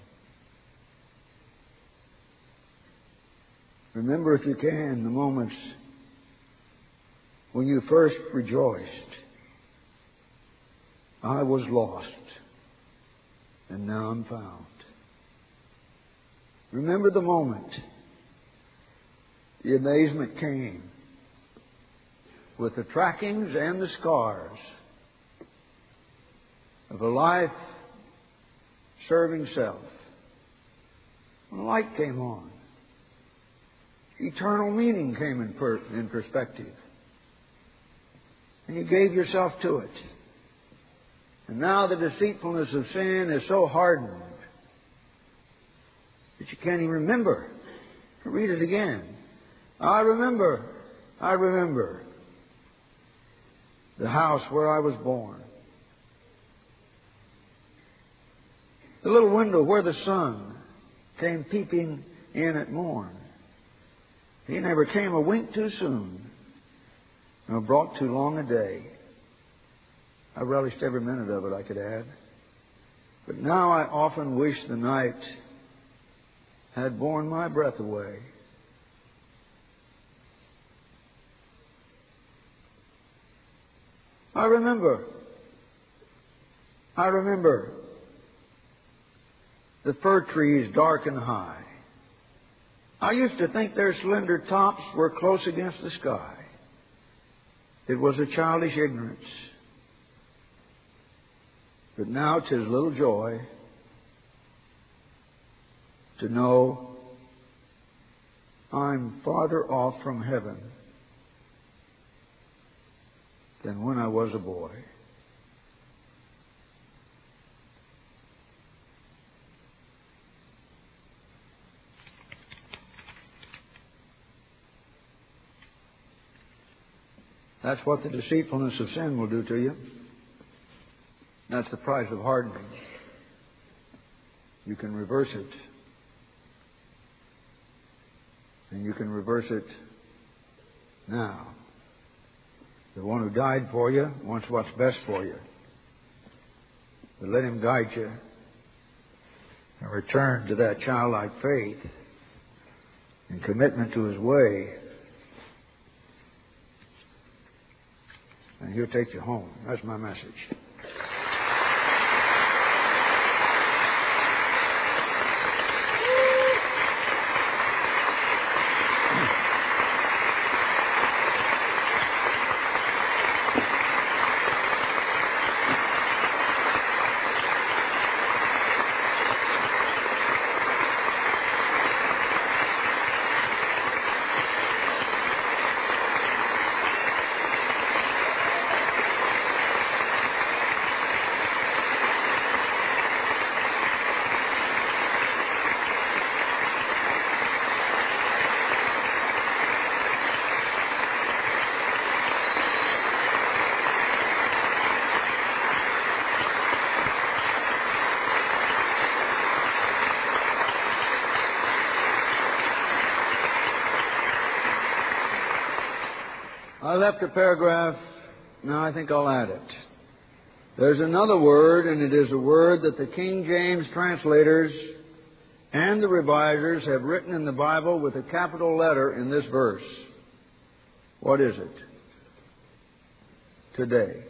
Remember, if you can, the moments when you first rejoiced. I was lost, and now I'm found. Remember the moment the amazement came with the trackings and the scars of a life serving self. When light came on, eternal meaning came in, per, in perspective. And you gave yourself to it. And now the deceitfulness of sin is so hardened that you can't even remember. Read it again. I remember, I remember the house where I was born. The little window where the sun came peeping in at morn. He never came a wink too soon, nor brought too long a day. I relished every minute of it, I could add. But now I often wish the night had borne my breath away. I remember, I remember the fir trees dark and high. I used to think their slender tops were close against the sky. It was a childish ignorance. But now 'tis little joy to know I'm farther off from heaven than when I was a boy. That's what the deceitfulness of sin will do to you. That's the price of hardening. You can reverse it. And you can reverse it now. The one who died for you wants what's best for you. But let Him guide you and return to that childlike faith and commitment to His way. And He'll take you home. That's my message. I left a paragraph. Now I think I'll add it. There's another word, and it is a word that the King James translators and the revisers have written in the Bible with a capital letter in this verse. What is it? Today.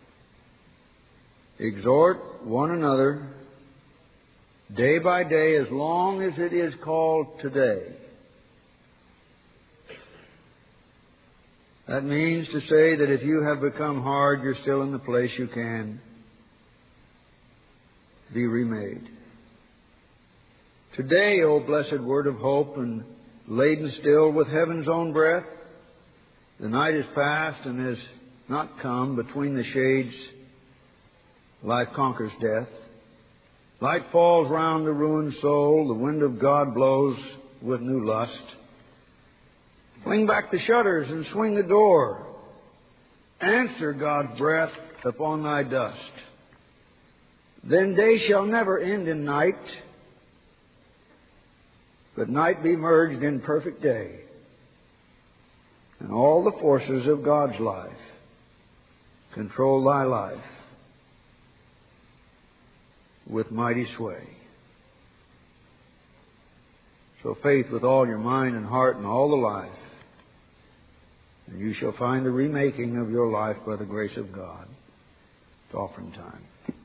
Exhort one another day by day as long as it is called today. That means to say that if you have become hard, you're still in the place you can be remade. Today, O blessed word of hope, and laden still with heaven's own breath, the night is past and has not come. Between the shades, life conquers death. Light falls round the ruined soul. The wind of God blows with new lust. Fling back the shutters and swing the door. Answer God's breath upon thy dust. Then day shall never end in night, but night be merged in perfect day, and all the forces of God's life control thy life with mighty sway. So faith with all your mind and heart and all the life, and you shall find the remaking of your life by the grace of God. It's offering time.